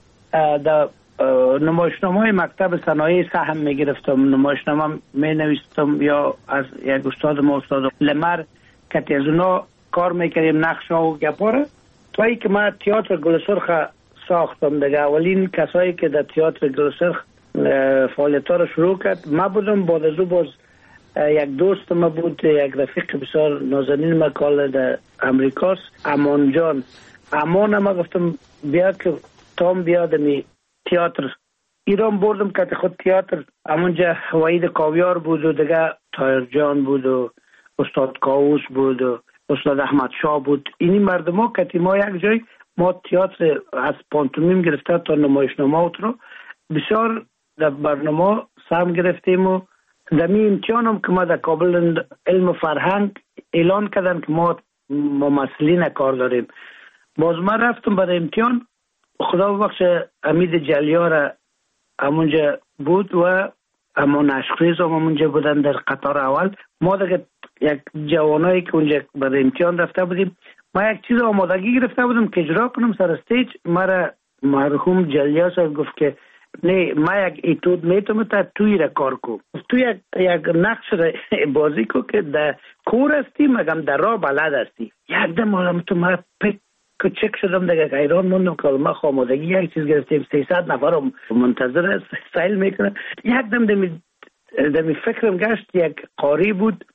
در نمایشنامه های مکتب صنایع سهم می گرفتم، نمایشنامه می نویستم یا از یک استاد ما استاد لمر که از اونا کار می کردیم نقش ها و گپاره تا ای که من تئاتر گل سرخ ساختم. دیگه اولین کسایی که در تئاتر گل سرخ فعالیت ها رو شروع کرد ما بودم. بعد از او باز یک دوست ما بود، یک رفیق بسیار نازنین ما کال در امریکاست، امان جان. امان ما گفتم بیا که تام بیاد می تئاتر ایران بردم که خود تئاتر همونجا وحید کاویار بود و دیگه تایر جان بود و استاد کاووس بود و استاد احمد شاه بود. اینی مردم ها که ما یک جای ما تئاتر از پانتومیم گرفته تا نمایشنامه رو بسیار در برنامه سهم گرفتیم و در می امتحان هم که ما در کابل علم و فرهنگ اعلان کردن که ما ممثلین کار داریم. باز ما رفتم برای امتحان. خدا بخش امید جلیار همونجا بود و اما نشخیز هم همونجا بودن در قطار اول. ما دیگه یک جوانایی که اونجا برای امتحان رفته بودیم ما یک چیز آمادگی گرفته بودم که اجرا کنم سر استیج. مرا مرحوم جلیار صاحب گفت که نه ما یک ایتود میتونم تا توی را کار کو، تو یک یک نقش را بازی کو که در کور هستی مگم در راه بلد هستی. یک دم آدم تو ما پک چک شدم دیگه که ایران موندم که ما خامادگی یک چیز گرفتیم سیصد نفر منتظر سیل میکنه. یک دم دمی دمی فکرم گشت یک قاری بود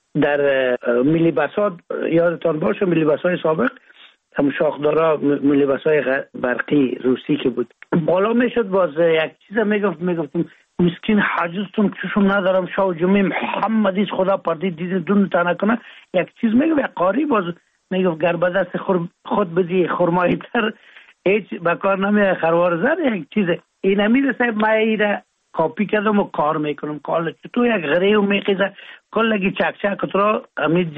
در ملی بسات، یادتان باشه ملی بسای سابق هم شاخدارا ملی بسای برقی روسی که بود بالا میشد. باز یک چیز میگفت میگفتم مسکین حاجزتون چشم ندارم شاه جمعه محمدیز خدا پردی دیدن دون تا نکنه. یک چیز میگفت یک قاری باز میگفت گر به دست خود بدی خرمایی تر هیچ بکار نمیه خروار زد. یک چیز این امیر صاحب ما ایره کاپی کردم و کار میکنم. کار چطور یک غریه و میخیزه کلگی چک چک اترا امید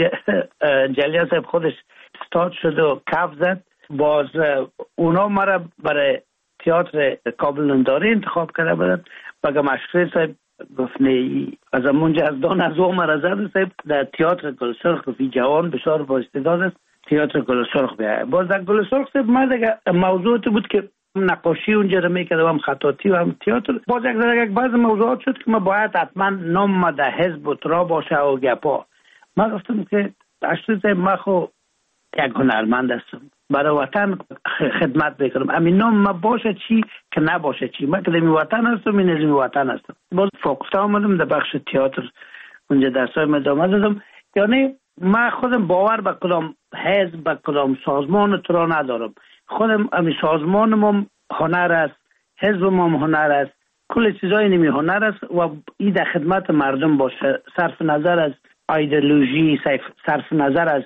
جلیان صاحب خودش استاد شد و کف زد. باز اونا مرا برای تئاتر کابل ننداری انتخاب کرده بودن. بگم اشکری صاحب گفت نه از همونجا از دان از او مرا زد صاحب در تئاتر گل سرخ گفتی جوان بسیار با استعداد است تئاتر گل سرخ بیا. باز در گل سرخ صاحب ما دیگه موضوعات بود که نقاشی اونجا رو میکردم هم خطاطی و هم تئاتر. باز یک در یک بعض موضوعات شد که ما باید حتما نام ما در حزب و ترا باشه و گپا. ما گفتم که اشکری صاحب ما خو یک هنرمند هستم برای وطن خدمت میکنم. همین نام ما باشه چی که نباشه چی. من که دمی وطن هستم این از وطن هستم. باز فاکولته آمدم در بخش تئاتر اونجا درسای ادامه دادم. یعنی من خودم باور به کدام حزب به کدام سازمان تو را ندارم. خودم همین سازمانم هم هنر است، حزبم هم هنر است، کل چیزای نمی هنر است و این در خدمت مردم باشه. صرف نظر از ایدئولوژی، صرف نظر از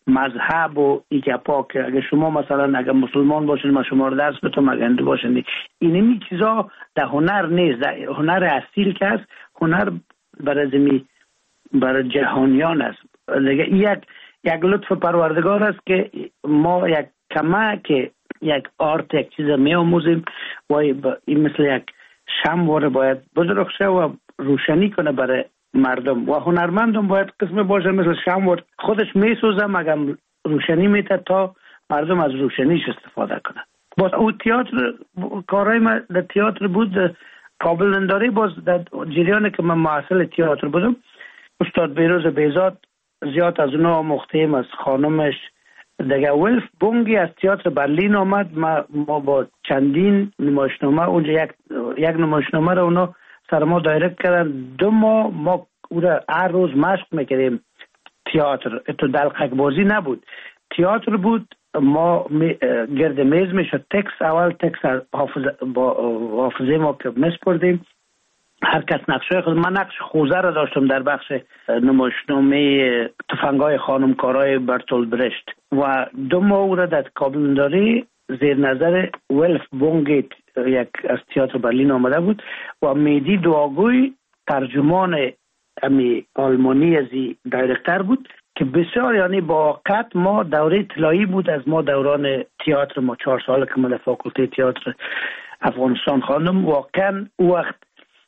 مذهب و ایگپا که اگه شما مثلا اگه مسلمان باشین ما شما رو درس بتون اگه هندو باشین اینمی چیزا در هنر نیست. در هنر اصیل که هست هنر برای زمین برای جهانیان است. یک یک لطف پروردگار است که ما یک کمک یک آرت یک چیز می آموزیم و این مثل یک شمع باید بدرخشه و روشنی کنه برای مردم و هنرمندم باید قسم باشه مثل شمع خودش می سوزه مگم روشنی میده تا مردم از روشنیش استفاده کنه. باز او تئاتر کارهای ما در تئاتر بود کابل ننداری. باز در جریان که من محصل تئاتر بودم استاد بیروز بیزاد زیاد از اونا مختیم از خانمش دیگه ولف بونگی از تئاتر برلین آمد. ما, ما با چندین نمایشنامه اونجا یک یک نمایشنامه رو اونا سر ما دایرکت کردن. دو ماه ما او را هر روز مشق میکردیم تئاتر. تو دلقک بازی نبود تئاتر بود. ما گرد میز میشد تکس اول تکس حافظه با حافظه ما که مسپردیم هر کس نقشه خود. من نقش خوزه را داشتم در بخش نمایشنامه تفنگای خانمکارای برتول برشت و دو ماه او را در کابلمنداری زیر نظر ولف بونگیت یک از تئاتر برلین آمده بود و میدی دعاگوی ترجمان امی آلمانی ازی دایرکتر بود که بسیار یعنی با وقت ما دوره طلایی بود از ما دوران تئاتر. ما چهار سال که ما در فاکولته تئاتر افغانستان خواندم. واقعا او وقت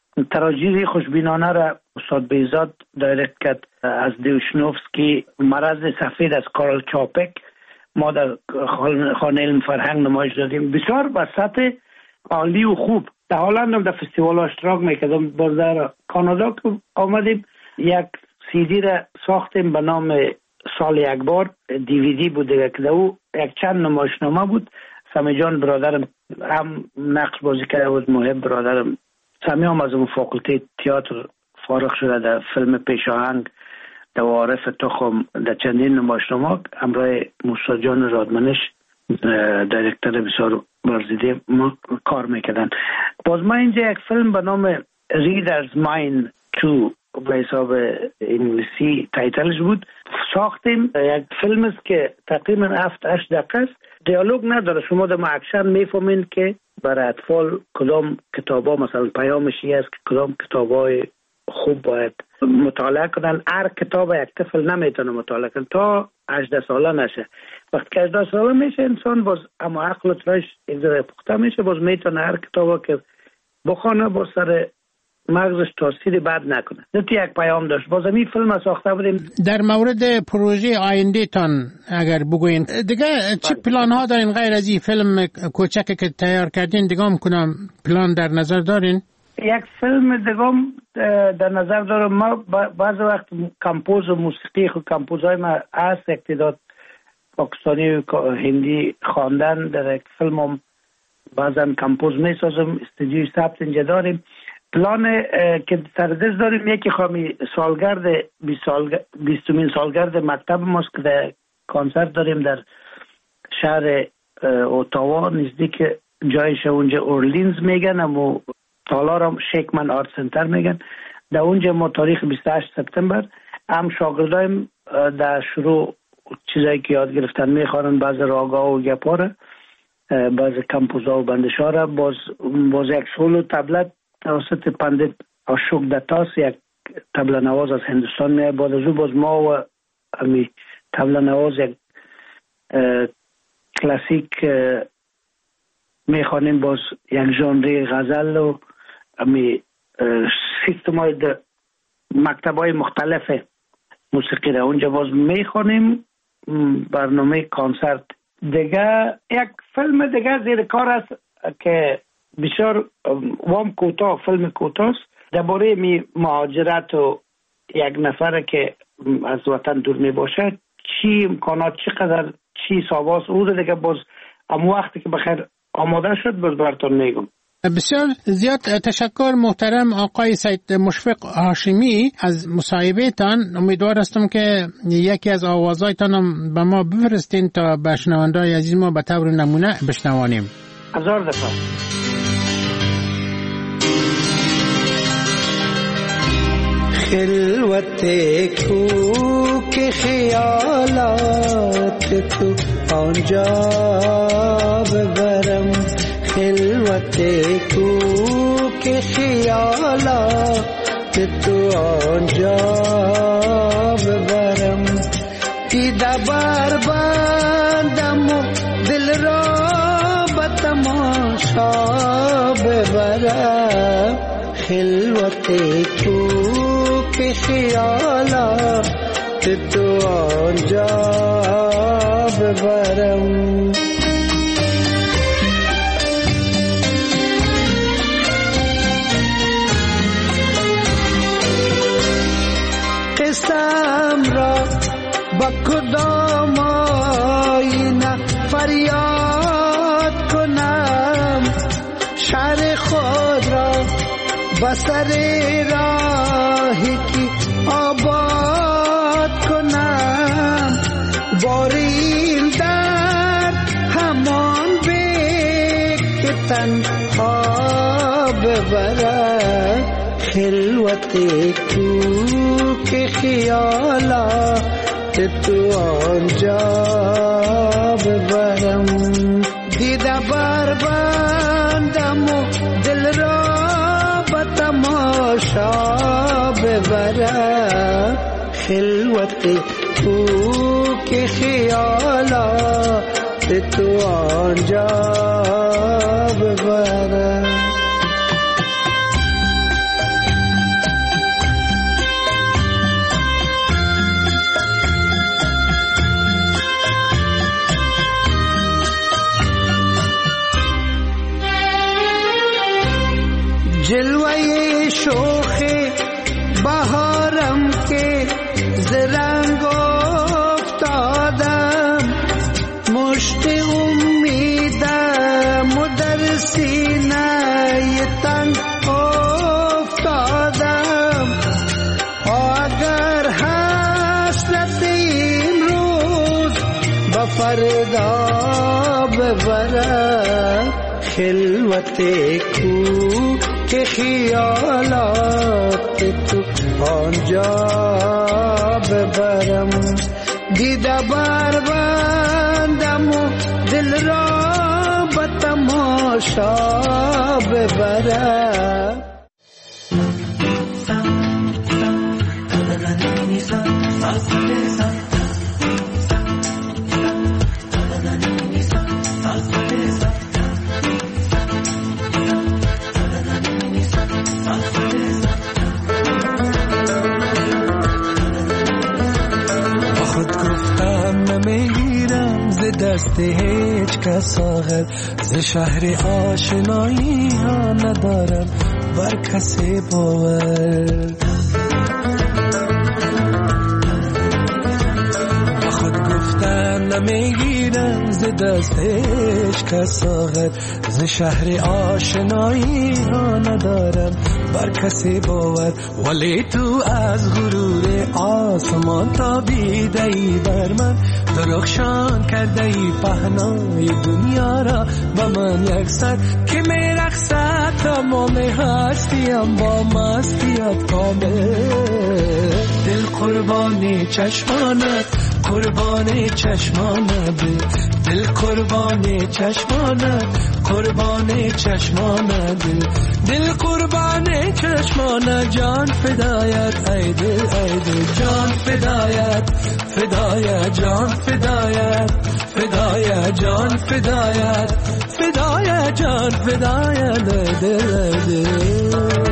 تراژدی خوشبینانه را استاد بیزاد دایرکت کرد از دیوشنوفسکی. مرض سفید از کارل چاپک ما در خانه علم فرهنگ نمایش دادیم. بسیار به سطح عالی و خوب. در هلند هم در فستیوال اشتراک میکردم. باز در کانادا که آمدیم یک سیدی را ساختیم به نام سال یک بار، دیویدی بود که در او یک چند نمایشنامه بود. سمی جان برادرم هم نقش بازی کرده بود، محب برادرم سمی هم از اون فاکولته تئاتر فارغ شده در فیلم پیشاهنگ در عارف تخم در چندین نمایشنامه همراه موسی جان رادمنش دایرکتر بسیار برزیده ما کار میکردن. باز ما اینجا یک فیلم به نام ریدرز مایند تو به حساب انگلیسی تایتلش بود ساختیم. یک فیلم است که تقریبا هفت هشت دقیقه است، دیالوگ نداره. شما در اکشن میفهمین که برای اطفال کدام کتابا مثلا پیامش است که کدام کتابای خوب باید مطالعه کنن. هر کتاب یک طفل نمیتونه مطالعه کنه تا هجده ساله نشه. وقتی که هجده ساله میشه انسان باز اما عقل و ترش یک ذره پخته میشه، باز میتونه هر کتابا که بخونه با سر مغزش تاثیر بد نکنه. نتی یک پیام داشت. باز این فیلم ساخته بودیم. در مورد پروژه آینده تان اگر بگوین دیگه چه پلان ها دارین غیر از این فیلم کوچکی که تیار کردین؟ دیگه هم کنم پلان در نظر دارین؟ یک فیلم دیگه در نظر دارم. ما بعض وقت کمپوز و موسیقی خود کمپوزهای ما هست، اقتداد پاکستانی و هندی خواندن در یک فیلم هم بعضا کمپوز میسازم. استودیوی ثبت اینجا داریم. پلان که سردست داریم یکی خواهی سالگرد بیستمین سالگرد مکتب ماست که در کنسرت داریم در شهر اوتاوا نزدیک جایش اونجا اورلینز میگن اما تالار هم شیکمن آرت سنتر میگن. در اونجا ما تاریخ بیست و هشت سپتامبر هم شاگردایم در شروع چیزایی که یاد گرفتن میخوانن، بعض راگا و گپاره، بعض کمپوزا و بندشا را. باز باز یک سولو تبلت توسط پندت اشوک دتاس یک تبله نواز از هندوستان میاد. بعد از او باز ما و امی تبله نواز یک کلاسیک میخوانیم. باز یک ژانر غزل و امی سیستم های مکتب های مختلف موسیقی را اونجا باز میخوانیم. برنامه کنسرت دیگه یک فیلم دیگه زیر کار است که بسیار وام کوتاه، فیلم کوتاه درباره می مهاجرت و یک نفر که از وطن دور می باشه، چی امکانات چقدر چی سواس او دیگه باز اما وقتی که بخیر آماده شد باز براتون میگم. بسیار زیاد تشکر محترم آقای سید مشفق هاشمی از مصاحبه تان. امیدوار هستم که یکی از آوازهایتان هم به ما بفرستین تا به شنونده‌های عزیز ما به طور نمونه بشنوانیم. هزار دفعه. خلوت کوک خیالات تو آنجا ببرم، خلوت کوک خیالات تو آنجا ببرم، دیده بر بندم و دل را به تماشا ببرم، خلوت کوک خیالات تو آنجا ببرم. قسم را با کدام آینه فریاد کنم، شهر خود را بسر راهی که آباد کنم، بارین در همان به که تنها ببرم، خلوت تو که خیالات تو آنجا ببرم دیده بر بندم و دل را به تماشا ببرم خلوت تو که خیالات تو آنجا ببرم جلوه شوخ بهارم که زرنگ افتادم مشت امیدم و در سینه تنگ افتادم اگر حسرت امروز به فردا ببرم خلوت کو که خیالات تو آنجا ببرم دیده بر بندم و دل را به تماشا ببرم دست هیچ کس آخر ز شهر آشنایی ها ندارم بر کسی باور خود گفتن نمیگیرم ز دست هیچ کس آخر ز شهر آشنایی ها ندارم بر کسی باور ولی تو از غرور آسمان تابیده ای بر من درخشان کرده ای پهنای دنیا را با من یک سر که می رقصد تمام هستیم با مستیت کامل دل قربانی چشمانت قربانی چشمانت دل قربانی چشمانت قربانی چشمانت دل قربانی چشمانت جان فدایت ای دل ای دل جان فدایت فدایت جان فدایت فدایت جان فدایت فدایت جان فدایت دل دل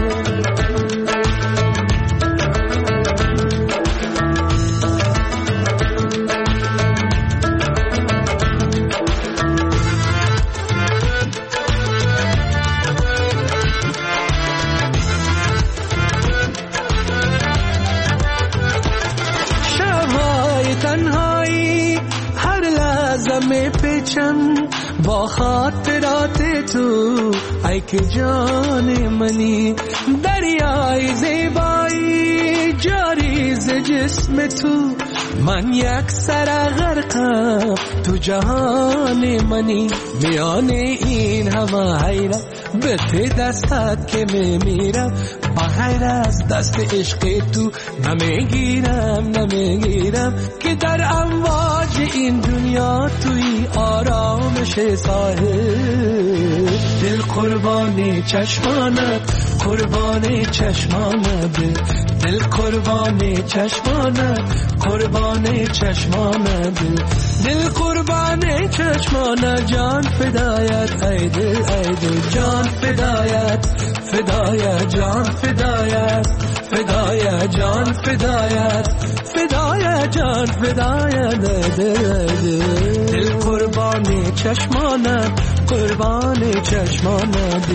با خاطرات تو ای که جان منی دریای زیبایی جاری ز جسم تو من یک سر غرقم تو جهان منی میان این همه حیرت به ته دستت که میمیرم بغیر از دست عشق تو نمیگیرم نمیگیرم که در امواج این دنیا توی آرامش ساحل دل قربانی چشمانت قربانی چشمانت دل قربانی چشمانت قربانی چشمانت دل قربانی چشمانت جان فدایت ای دل ای دل جان فدایت فدایت جان فدایت فدایت جان فدایت فدایت جان فدایت دل دل قربانی چشمانت قربانی چشمانت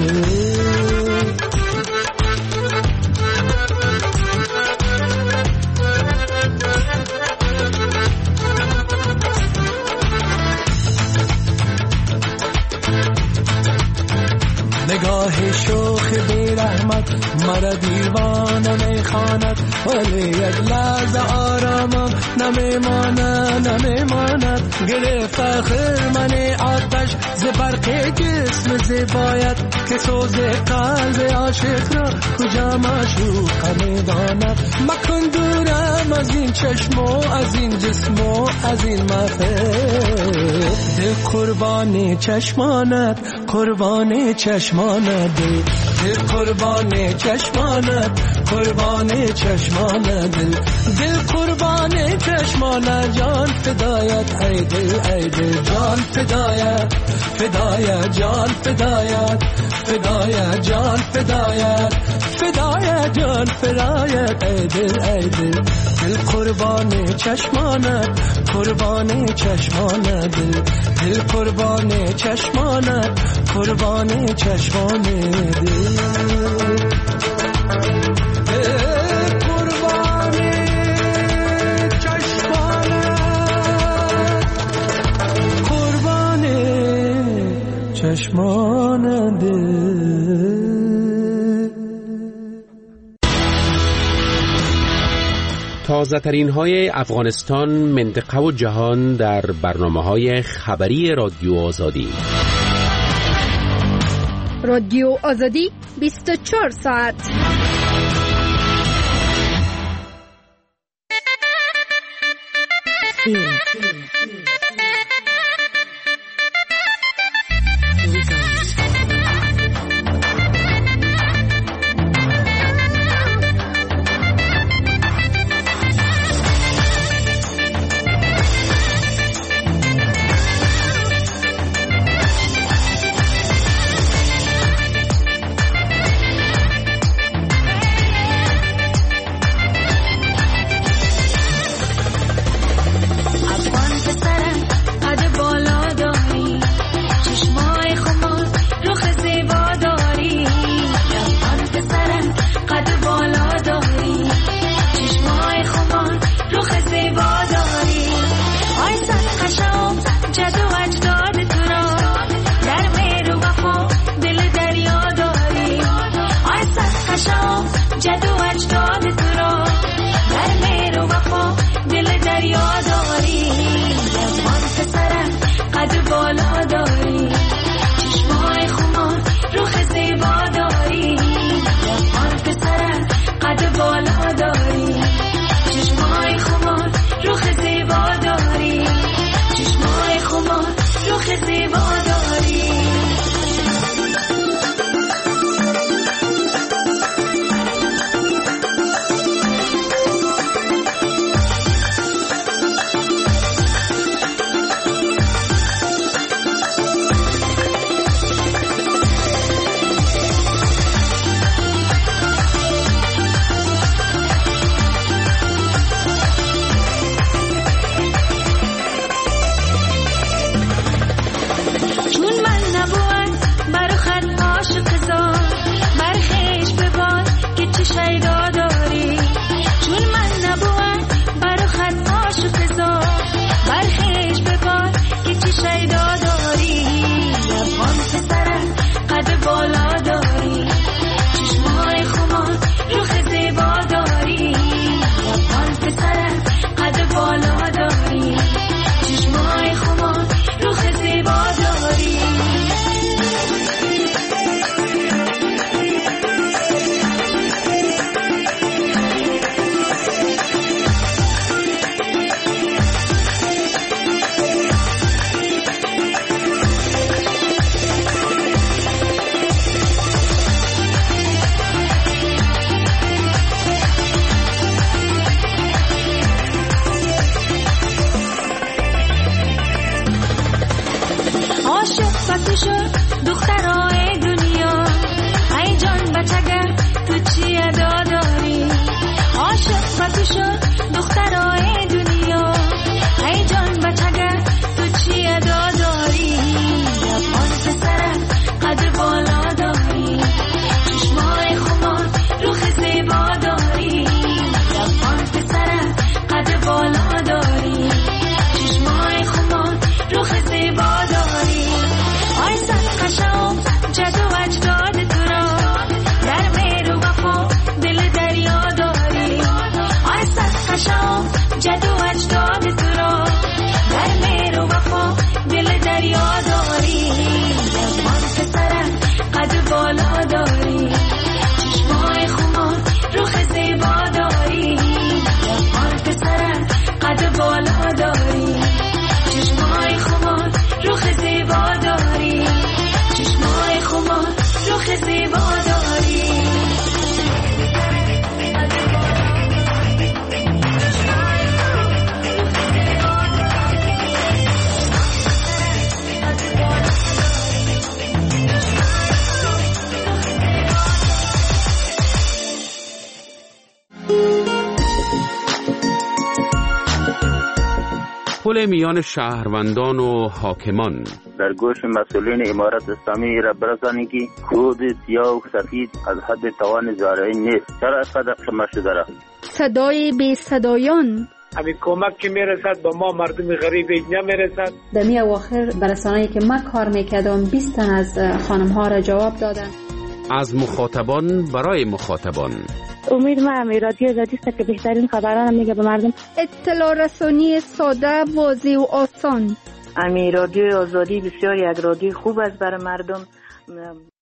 نگاه شوخ بی رحمت مرا دیوانه میخواند، ولی یک لحظه آرامم نمیماند نمیماند. گرفت خرمن آتش ز برق جسم زیبایت، که سوز قلب عاشق را کجا معشوق میداند. مکن دورم از این چشم و از این جسم و از این محفل، دل قربان چشمانت قربان چشمانت، دل قربان چشمانت قربان چشمانت، دل دل قربان چشمانت. جان فدایت ای دل ای دل، جان فدایت فدایت جان فدایت فدایت جان فدایت فدایت جان فدایت ای دل ای دل، دل قربان چشمانت قربان چشمانت، دل دل قربان چشمانت قربان چشمان دل. چشمان دل. تازه ترین های افغانستان، منطقه و جهان در برنامه های خبری رادیو آزادی. رادیو آزادی بیست و چهار ساعت. افغان پسر تداخل میان شهروندان و حاکمان. در گوش مسئولین امارت اسلامی را برسانی که کود سیاه و سفید از حد توان زارعین نیست. چرا اینقدر شما شده را؟ صدای بی صدایان. همین کمک که میرسد با ما مردم غریب نمیرسد. در می اواخر برسانه‌ای که من کار میکردم بیست تن از خانم ها را جواب دادن. از مخاطبان برای مخاطبان. امید ما امی رادیو آزادی است که بهترین خبران میگه به مردم. اطلاع رسانی ساده، واضح و آسان. امی رادیو آزادی بسیار یک رادیو خوب است برای مردم.